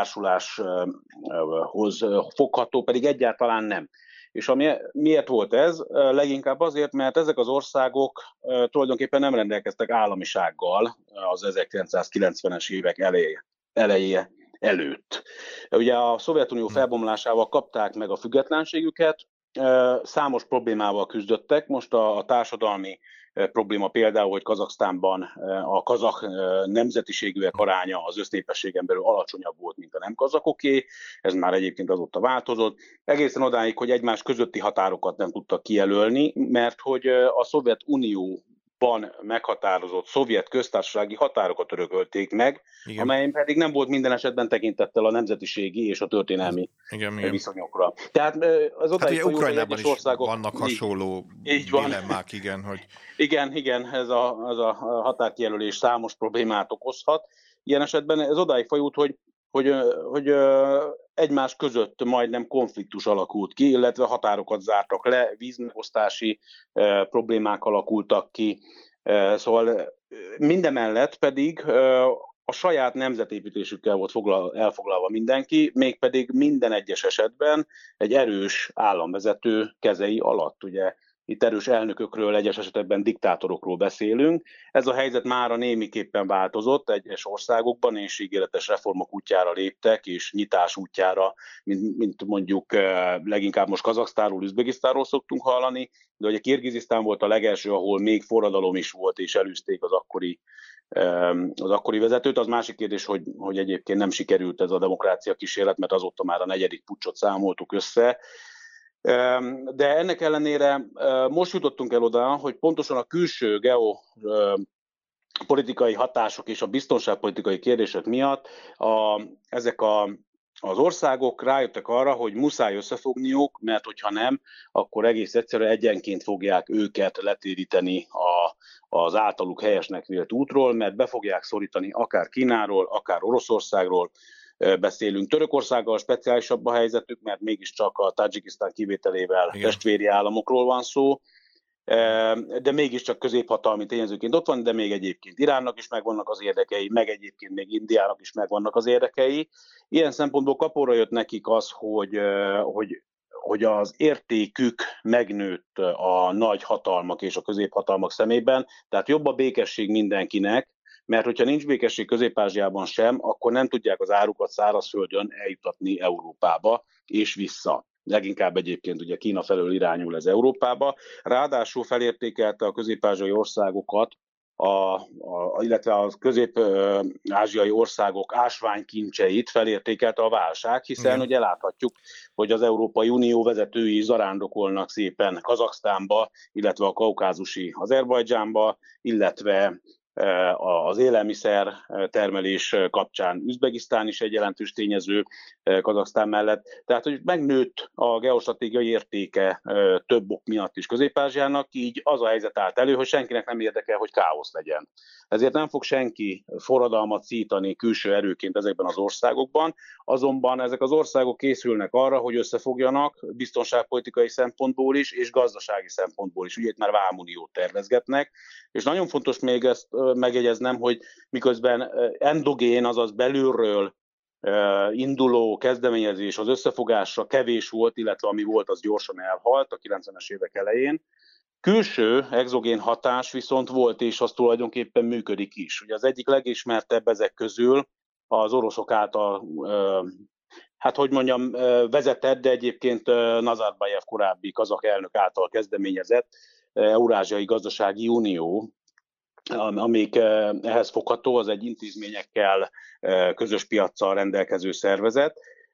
társuláshoz fogható, pedig egyáltalán nem. És ami, miért volt ez? Leginkább azért, mert ezek az országok tulajdonképpen nem rendelkeztek államisággal az ezerkilencszázkilencvenes évek eleje, eleje előtt. Ugye a Szovjetunió felbomlásával kapták meg a függetlenségüket, számos problémával küzdöttek. Most a, a társadalmi probléma például, hogy Kazaksztánban a kazak nemzetiségűek aránya az össznépességen belül alacsonyabb volt, mint a nem kazakoké. Ez már egyébként azóta változott. Egészen odáig, hogy egymás közötti határokat nem tudtak kijelölni, mert hogy a Szovjetunió meghatározott szovjet köztársasági határokat örökölték meg, igen, amely pedig nem volt minden esetben tekintettel a nemzetiségi és a történelmi igen, igen. viszonyokra. Tehát az hát ugye Ukrajnában is országok, vannak hasonló így dilemmák, igen. Hogy... Igen, igen, ez a, ez a határkijelölés számos problémát okozhat. Ilyen esetben ez odáig folyult, hogy hogy, hogy egymás között majdnem konfliktus alakult ki, illetve határokat zártak le, vízmegosztási problémák alakultak ki. Szóval mindemellett pedig a saját nemzetépítésükkel volt foglal, elfoglalva mindenki, mégpedig minden egyes esetben egy erős államvezető kezei alatt. Ugye itt erős elnökökről, egyes esetekben diktátorokról beszélünk. Ez a helyzet mára némiképpen változott egyes országokban, és ígéretes reformok útjára léptek, és nyitás útjára, mint, mint mondjuk leginkább most Kazaksztánról, Üzbegisztánról szoktunk hallani, de ugye Kirgizisztán volt a legelső, ahol még forradalom is volt, és elűzték az akkori az akkori vezetőt. Az másik kérdés, hogy, hogy egyébként nem sikerült ez a demokrácia kísérlet, mert azóta már a negyedik puccsot számoltuk össze. De ennek ellenére most jutottunk el oda, hogy pontosan a külső geopolitikai hatások és a biztonságpolitikai kérdések miatt a, ezek a, az országok rájöttek arra, hogy muszáj összefogniuk, mert hogyha nem, akkor egész egyszerűen egyenként fogják őket letéríteni a, az általuk helyesnek vélt útról, mert be fogják szorítani akár Kínáról, akár Oroszországról, beszélünk. Törökországgal speciálisabb a helyzetük, mert mégiscsak a Tadzsikisztán kivételével igen, testvéri államokról van szó, de mégiscsak középhatalmi tényezőként ott van, de még egyébként Iránnak is megvannak az érdekei, meg egyébként még Indiának is megvannak az érdekei. Ilyen szempontból kapóra jött nekik az, hogy, hogy, hogy az értékük megnőtt a nagy hatalmak és a középhatalmak szemében, tehát jobb a békesség mindenkinek, mert hogyha nincs békesség Közép-Ázsiában sem, akkor nem tudják az árukat szárazföldön eljutatni Európába és vissza. Leginkább egyébként ugye Kína felől irányul ez Európába. Ráadásul felértékelte a közép-ázsiai országokat, a, a, illetve a közép-ázsiai országok ásványkincseit felértékelte a válság, hiszen igen, ugye láthatjuk, hogy az Európai Unió vezetői zarándokolnak szépen Kazaksztánba, illetve a kaukázusi Azerbajdzsánba, illetve az élelmiszer termelés kapcsán Üzbegisztán is egy jelentős tényező Kazaksztán mellett. Tehát, hogy megnőtt a geostratégiai értéke több ok miatt is Közép-Ázsiának, így az a helyzet állt elő, hogy senkinek nem érdekel, hogy káosz legyen. Ezért nem fog senki forradalmat szítani külső erőként ezekben az országokban, azonban ezek az országok készülnek arra, hogy összefogjanak biztonságpolitikai szempontból is, és gazdasági szempontból is. Ugye itt már vámuniót tervezgetnek, és nagyon fontos még ezt megjegyeznem, hogy miközben endogén, azaz belülről induló kezdeményezés az összefogásra kevés volt, illetve ami volt, az gyorsan elhalt a kilencvenes évek elején. Külső exogén hatás viszont volt, és az tulajdonképpen működik is. Ugye az egyik legismertebb ezek közül az oroszok által, hát hogy mondjam, vezetett, de egyébként Nazarbayev korábbi kazak elnök által kezdeményezett Eurázsiai Gazdasági Unió, amik ehhez fogható, az egy intézményekkel, közös piaccal rendelkező szervezet,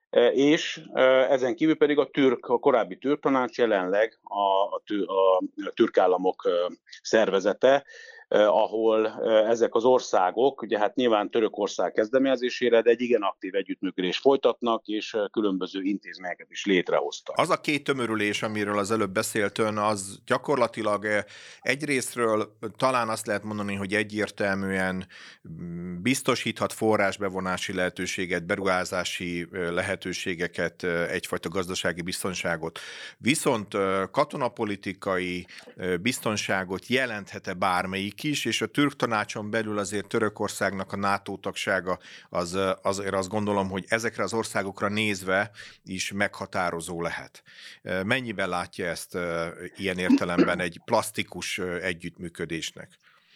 és ezen kívül pedig a, türk, a korábbi türk tanács jelenleg a, a, a türk államok szervezete, ahol ezek az országok, ugye hát nyilván Törökország kezdeményezésére, de egy igen aktív együttműködést folytatnak, és különböző intézményeket is létrehoztak. Az a két tömörülés, amiről az előbb beszélt ön, az gyakorlatilag egyrésztről talán azt lehet mondani, hogy egyértelműen biztosíthat forrásbevonási lehetőséget, beruházási lehetőségeket, egyfajta gazdasági biztonságot. Viszont katonapolitikai biztonságot jelenthet-e bármelyik is, és a türk tanácson belül azért Törökországnak a NATO tagsága az, azért azt gondolom, hogy ezekre az országokra nézve is meghatározó lehet. Mennyiben látja ezt ilyen értelemben egy plastikus együttműködésnek?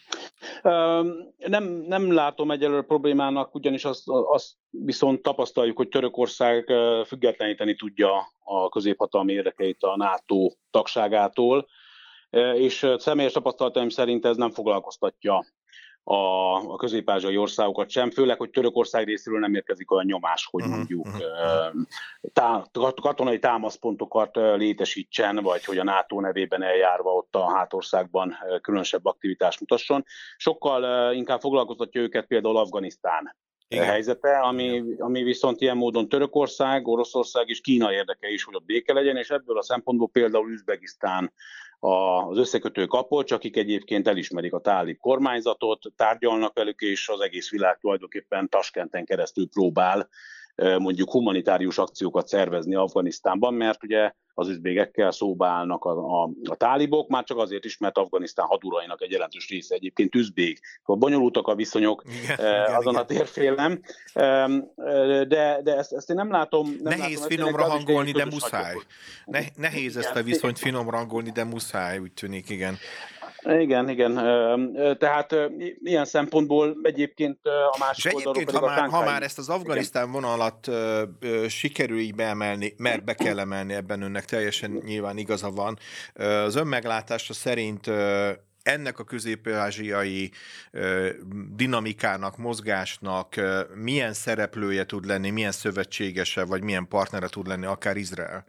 Nem, nem látom egyelőre problémának, ugyanis azt, azt viszont tapasztaljuk, hogy Törökország függetleníteni tudja a középhatalmi érdekeit a NATO tagságától, és személyes tapasztalataim szerint ez nem foglalkoztatja a, a közép-ázsiai országokat sem, főleg, hogy Törökország részéről nem érkezik olyan nyomás, hogy mondjuk tá, katonai támaszpontokat létesítsen, vagy hogy a NATO nevében eljárva ott a hátországban különösebb aktivitást mutasson. Sokkal inkább foglalkoztatja őket például Afganisztán igen, helyzete, ami, ami viszont ilyen módon Törökország, Oroszország és Kína érdeke is, hogy ott béke legyen, és ebből a szempontból például Üzbegisztán az összekötő kapocs, akik egyébként elismerik a tálib kormányzatot, tárgyalnak velük, és az egész világ tulajdonképpen Taskenten keresztül próbál mondjuk humanitárius akciókat szervezni Afganisztánban, mert ugye az üzbégekkel szóba állnak a, a, a tálibok, már csak azért is, mert Afganisztán hadurainak egy jelentős része egyébként üzbég. Bonyolultak a viszonyok igen, eh, azon igen. a térfélen, de, de ezt, ezt én nem látom. Nem Nehéz látom, finomra hangolni, de muszáj. Ne, nehéz igen. ezt a viszonyt finomra hangolni, de muszáj, úgy tűnik, igen. Igen, igen. Tehát ilyen szempontból egyébként a másik oldalról pedig ha a már, ha már ezt az Afganisztán igen. vonalat ö, ö, sikerül így beemelni, mert be kell emelni, ebben önnek teljesen nyilván igaza van. Az önmeglátása szerint ö, ennek a közép-ázsiai ö, dinamikának, mozgásnak ö, milyen szereplője tud lenni, milyen szövetségese, vagy milyen partnere tud lenni, akár Izrael?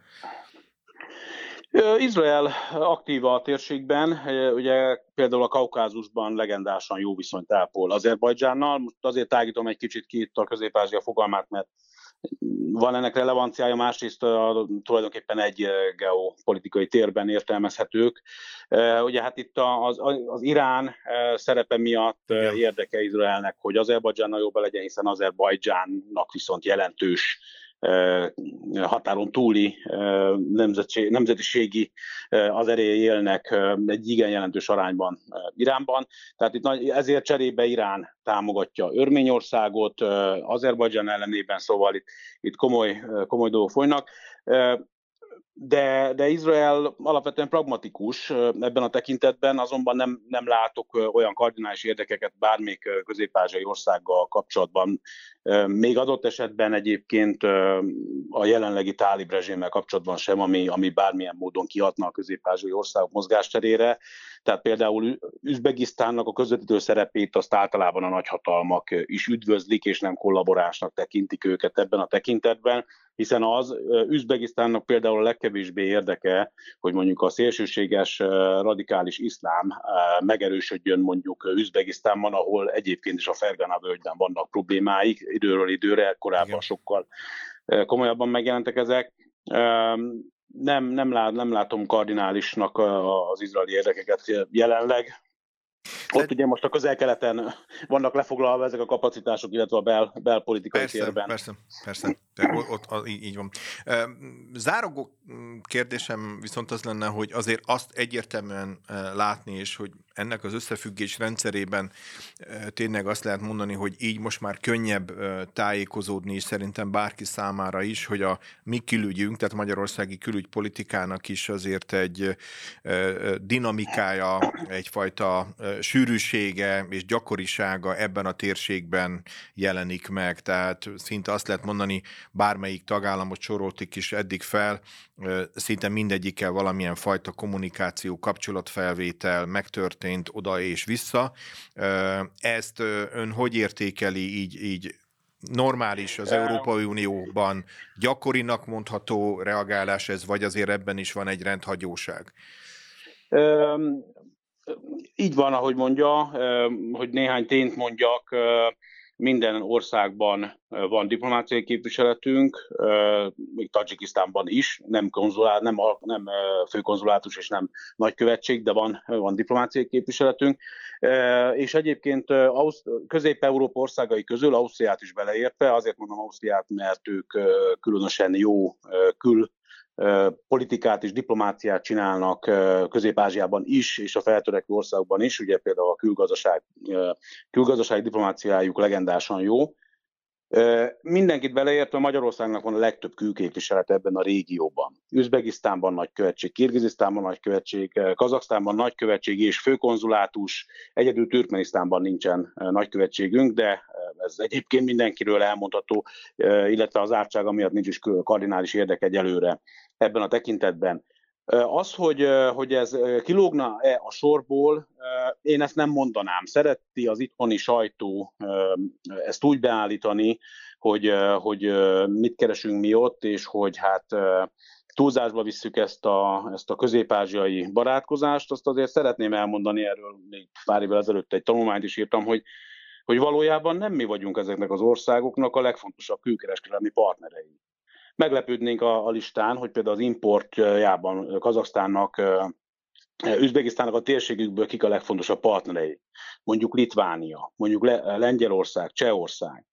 Izrael aktív a térségben, ugye például a Kaukázusban legendásan jó viszonyt ápol Azerbajdzsánnal. Most azért tágítom egy kicsit ki itt a Közép-Ázsia fogalmát, mert van ennek relevanciája, másrészt a, tulajdonképpen egy geopolitikai térben értelmezhetők. Ugye hát itt az, az Irán szerepe miatt igen. érdeke Izraelnek, hogy Azerbajdzsánnal jobban legyen, hiszen Azerbajdzsánnak viszont jelentős határon túli nemzetiségi az erélyei élnek egy igen jelentős arányban Iránban. Tehát itt ezért cserébe Irán támogatja Örményországot, Azerbajdzsán ellenében, szóval itt, itt komoly, komoly dolgok folynak. De, de Izrael alapvetően pragmatikus ebben a tekintetben, azonban nem, nem látok olyan kardinális érdekeket bármelyik közép-ázsiai országgal kapcsolatban. Még adott esetben egyébként a jelenlegi tálib rezsimmel kapcsolatban sem, ami, ami bármilyen módon kihatna a közép-ázsiai országok mozgásterére. Tehát például Üzbegisztánnak a közvetítő szerepét azt általában a nagyhatalmak is üdvözlik, és nem kollaboránsnak tekintik őket ebben a tekintetben, hiszen az Üzbegisztánnak például a legkevésbé érdeke, hogy mondjuk a szélsőséges radikális iszlám megerősödjön mondjuk Üzbegisztánban, ahol egyébként is a Fergana völgyben vannak problémáik, időről időre, korábban igen. sokkal komolyabban megjelentek ezek. Nem, nem, lát, nem látom kardinálisnak az izraeli érdekeket jelenleg. Ott ugye most a Közel-Keleten vannak lefoglalva ezek a kapacitások, illetve a bel, belpolitikai persze, térben. Persze, persze, ott, ott, így, így van. Záró kérdésem viszont az lenne, hogy azért azt egyértelműen látni, és hogy ennek az összefüggés rendszerében tényleg azt lehet mondani, hogy így most már könnyebb tájékozódni, és szerintem bárki számára is, hogy a mi külügyünk, tehát magyarországi külügypolitikának is azért egy dinamikája, egyfajta sűrűsége és gyakorisága ebben a térségben jelenik meg. Tehát szinte azt lehet mondani, bármelyik tagállamot soroltik is eddig fel, szinte mindegyikkel valamilyen fajta kommunikáció, kapcsolatfelvétel megtörtént oda és vissza. Ezt ön hogy értékeli így, így normális az Európai Unióban gyakorinak mondható reagálás ez, vagy azért ebben is van egy rendhagyóság? Um, így van, ahogy mondja, hogy néhány tényt mondjak, minden országban van diplomáciai képviseletünk, még Tadzsikisztánban is, nem, konzulát, nem, nem főkonzulátus és nem nagykövetség, de van, van diplomáciai képviseletünk. És egyébként Közép-Európa országai közül Ausztriát is beleértve, azért mondom Ausztriát, mert ők különösen jó kül politikát és diplomáciát csinálnak Közép-Ázsiában is, és a feltörekvő országokban is, ugye például a külgazdaság, külgazdasági diplomáciájuk legendásan jó. Mindenkit beleértve Magyarországnak van a legtöbb külképviselet ebben a régióban. Üzbegisztánban nagykövetség, Kirgizisztánban nagykövetség, Kazaksztánban nagykövetség és főkonzulátus, egyedül Türkmenisztánban nincsen nagykövetségünk, de ez egyébként mindenkiről elmondható, illetve az ártsága miatt nincs is kardinális érdek egyelőre ebben a tekintetben. Az, hogy, hogy ez kilógna-e a sorból, én ezt nem mondanám. Szereti az itthoni sajtó ezt úgy beállítani, hogy, hogy mit keresünk mi ott, és hogy hát túlzásba visszük ezt a, ezt a közép-ázsiai barátkozást. Azt azért szeretném elmondani, erről még pár évvel ezelőtt egy tanulmányt is írtam, hogy, hogy valójában nem mi vagyunk ezeknek az országoknak a legfontosabb külkereskedelmi partnerei. Meglepődnénk a, a listán, hogy például az importjában Kazaksztánnak, Üzbegisztánnak a térségükből kik a legfontosabb partnerei. Mondjuk Litvánia, mondjuk Le- Lengyelország, Csehország. Hm.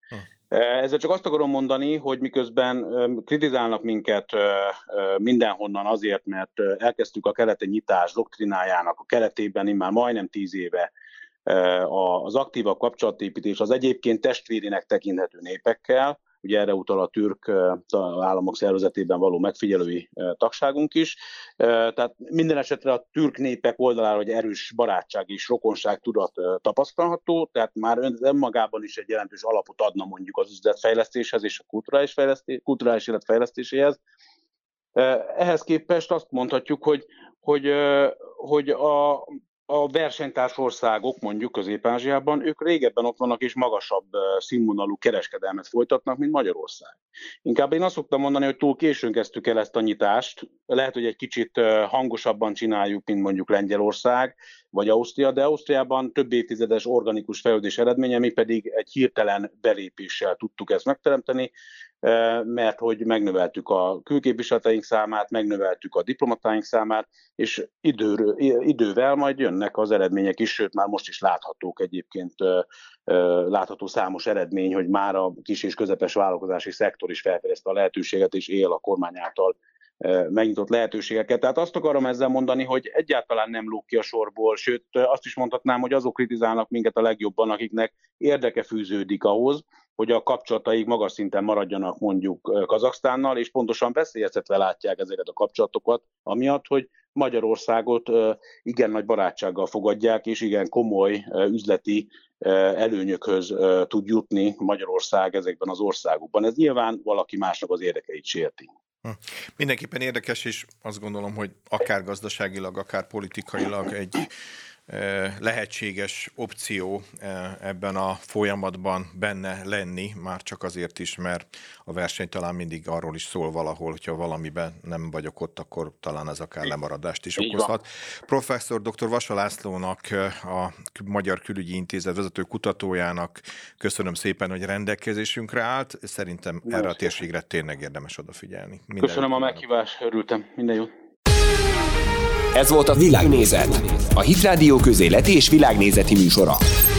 Ezzel csak azt akarom mondani, hogy miközben kritizálnak minket mindenhonnan azért, mert elkezdtük a keleti nyitás doktrinájának a keretében immár majdnem tíz éve az aktívabb kapcsolatépítés az egyébként testvérének tekinthető népekkel, ugye erre utal a türk államok szervezetében való megfigyelői tagságunk is. Tehát minden esetre a türk népek oldalára, hogy erős barátság és rokonság tudat tapasztalható, tehát már önmagában is egy jelentős alapot adna mondjuk az üzletfejlesztéshez és a kulturális, fejlesztés, kulturális élet fejlesztéséhez. Ehhez képest azt mondhatjuk, hogy, hogy, hogy a A versenytárs országok, mondjuk Közép-Ázsiában, ők régebben ott vannak és magasabb színvonalú kereskedelmet folytatnak, mint Magyarország. Inkább én azt szoktam mondani, hogy túl későn kezdtük el ezt a nyitást. Lehet, hogy egy kicsit hangosabban csináljuk, mint mondjuk Lengyelország vagy Ausztria, de Ausztriában több évtizedes organikus fejlődés eredménye, mi pedig egy hirtelen belépéssel tudtuk ezt megteremteni, mert hogy megnöveltük a külképviseleteink számát, megnöveltük a diplomatáink számát, és időről, idővel majd jönnek az eredmények is, sőt már most is láthatók egyébként, látható számos eredmény, hogy már a kis és közepes vállalkozási szektor is felfedezte a lehetőséget, és él a kormány által megnyitott lehetőségeket. Tehát azt akarom ezzel mondani, hogy egyáltalán nem lóg ki a sorból, sőt azt is mondhatnám, hogy azok kritizálnak minket a legjobban, akiknek érdeke fűződik ahhoz, hogy a kapcsolataik magas szinten maradjanak mondjuk Kazaksztánnal, és pontosan veszélyeztetve látják ezeket a kapcsolatokat, amiatt, hogy Magyarországot igen nagy barátsággal fogadják, és igen komoly üzleti előnyökhöz tud jutni Magyarország ezekben az országokban. Ez nyilván valaki másnak az érdekeit sérti. Hm. Mindenképpen érdekes, és azt gondolom, hogy akár gazdaságilag, akár politikailag egy lehetséges opció ebben a folyamatban benne lenni, már csak azért is, mert a verseny talán mindig arról is szól valahol, hogyha valamiben nem vagyok ott, akkor talán ez akár lemaradást is okozhat. Professzor dr. Vasa Lászlónak, a Magyar Külügyi Intézet vezető kutatójának köszönöm szépen, hogy rendelkezésünkre állt. Szerintem erre a térségre tényleg érdemes odafigyelni. Minden köszönöm a meghívást, örültem. Minden jót. Ez volt a Világnézet, a Hit Rádió közéleti és világnézeti műsora.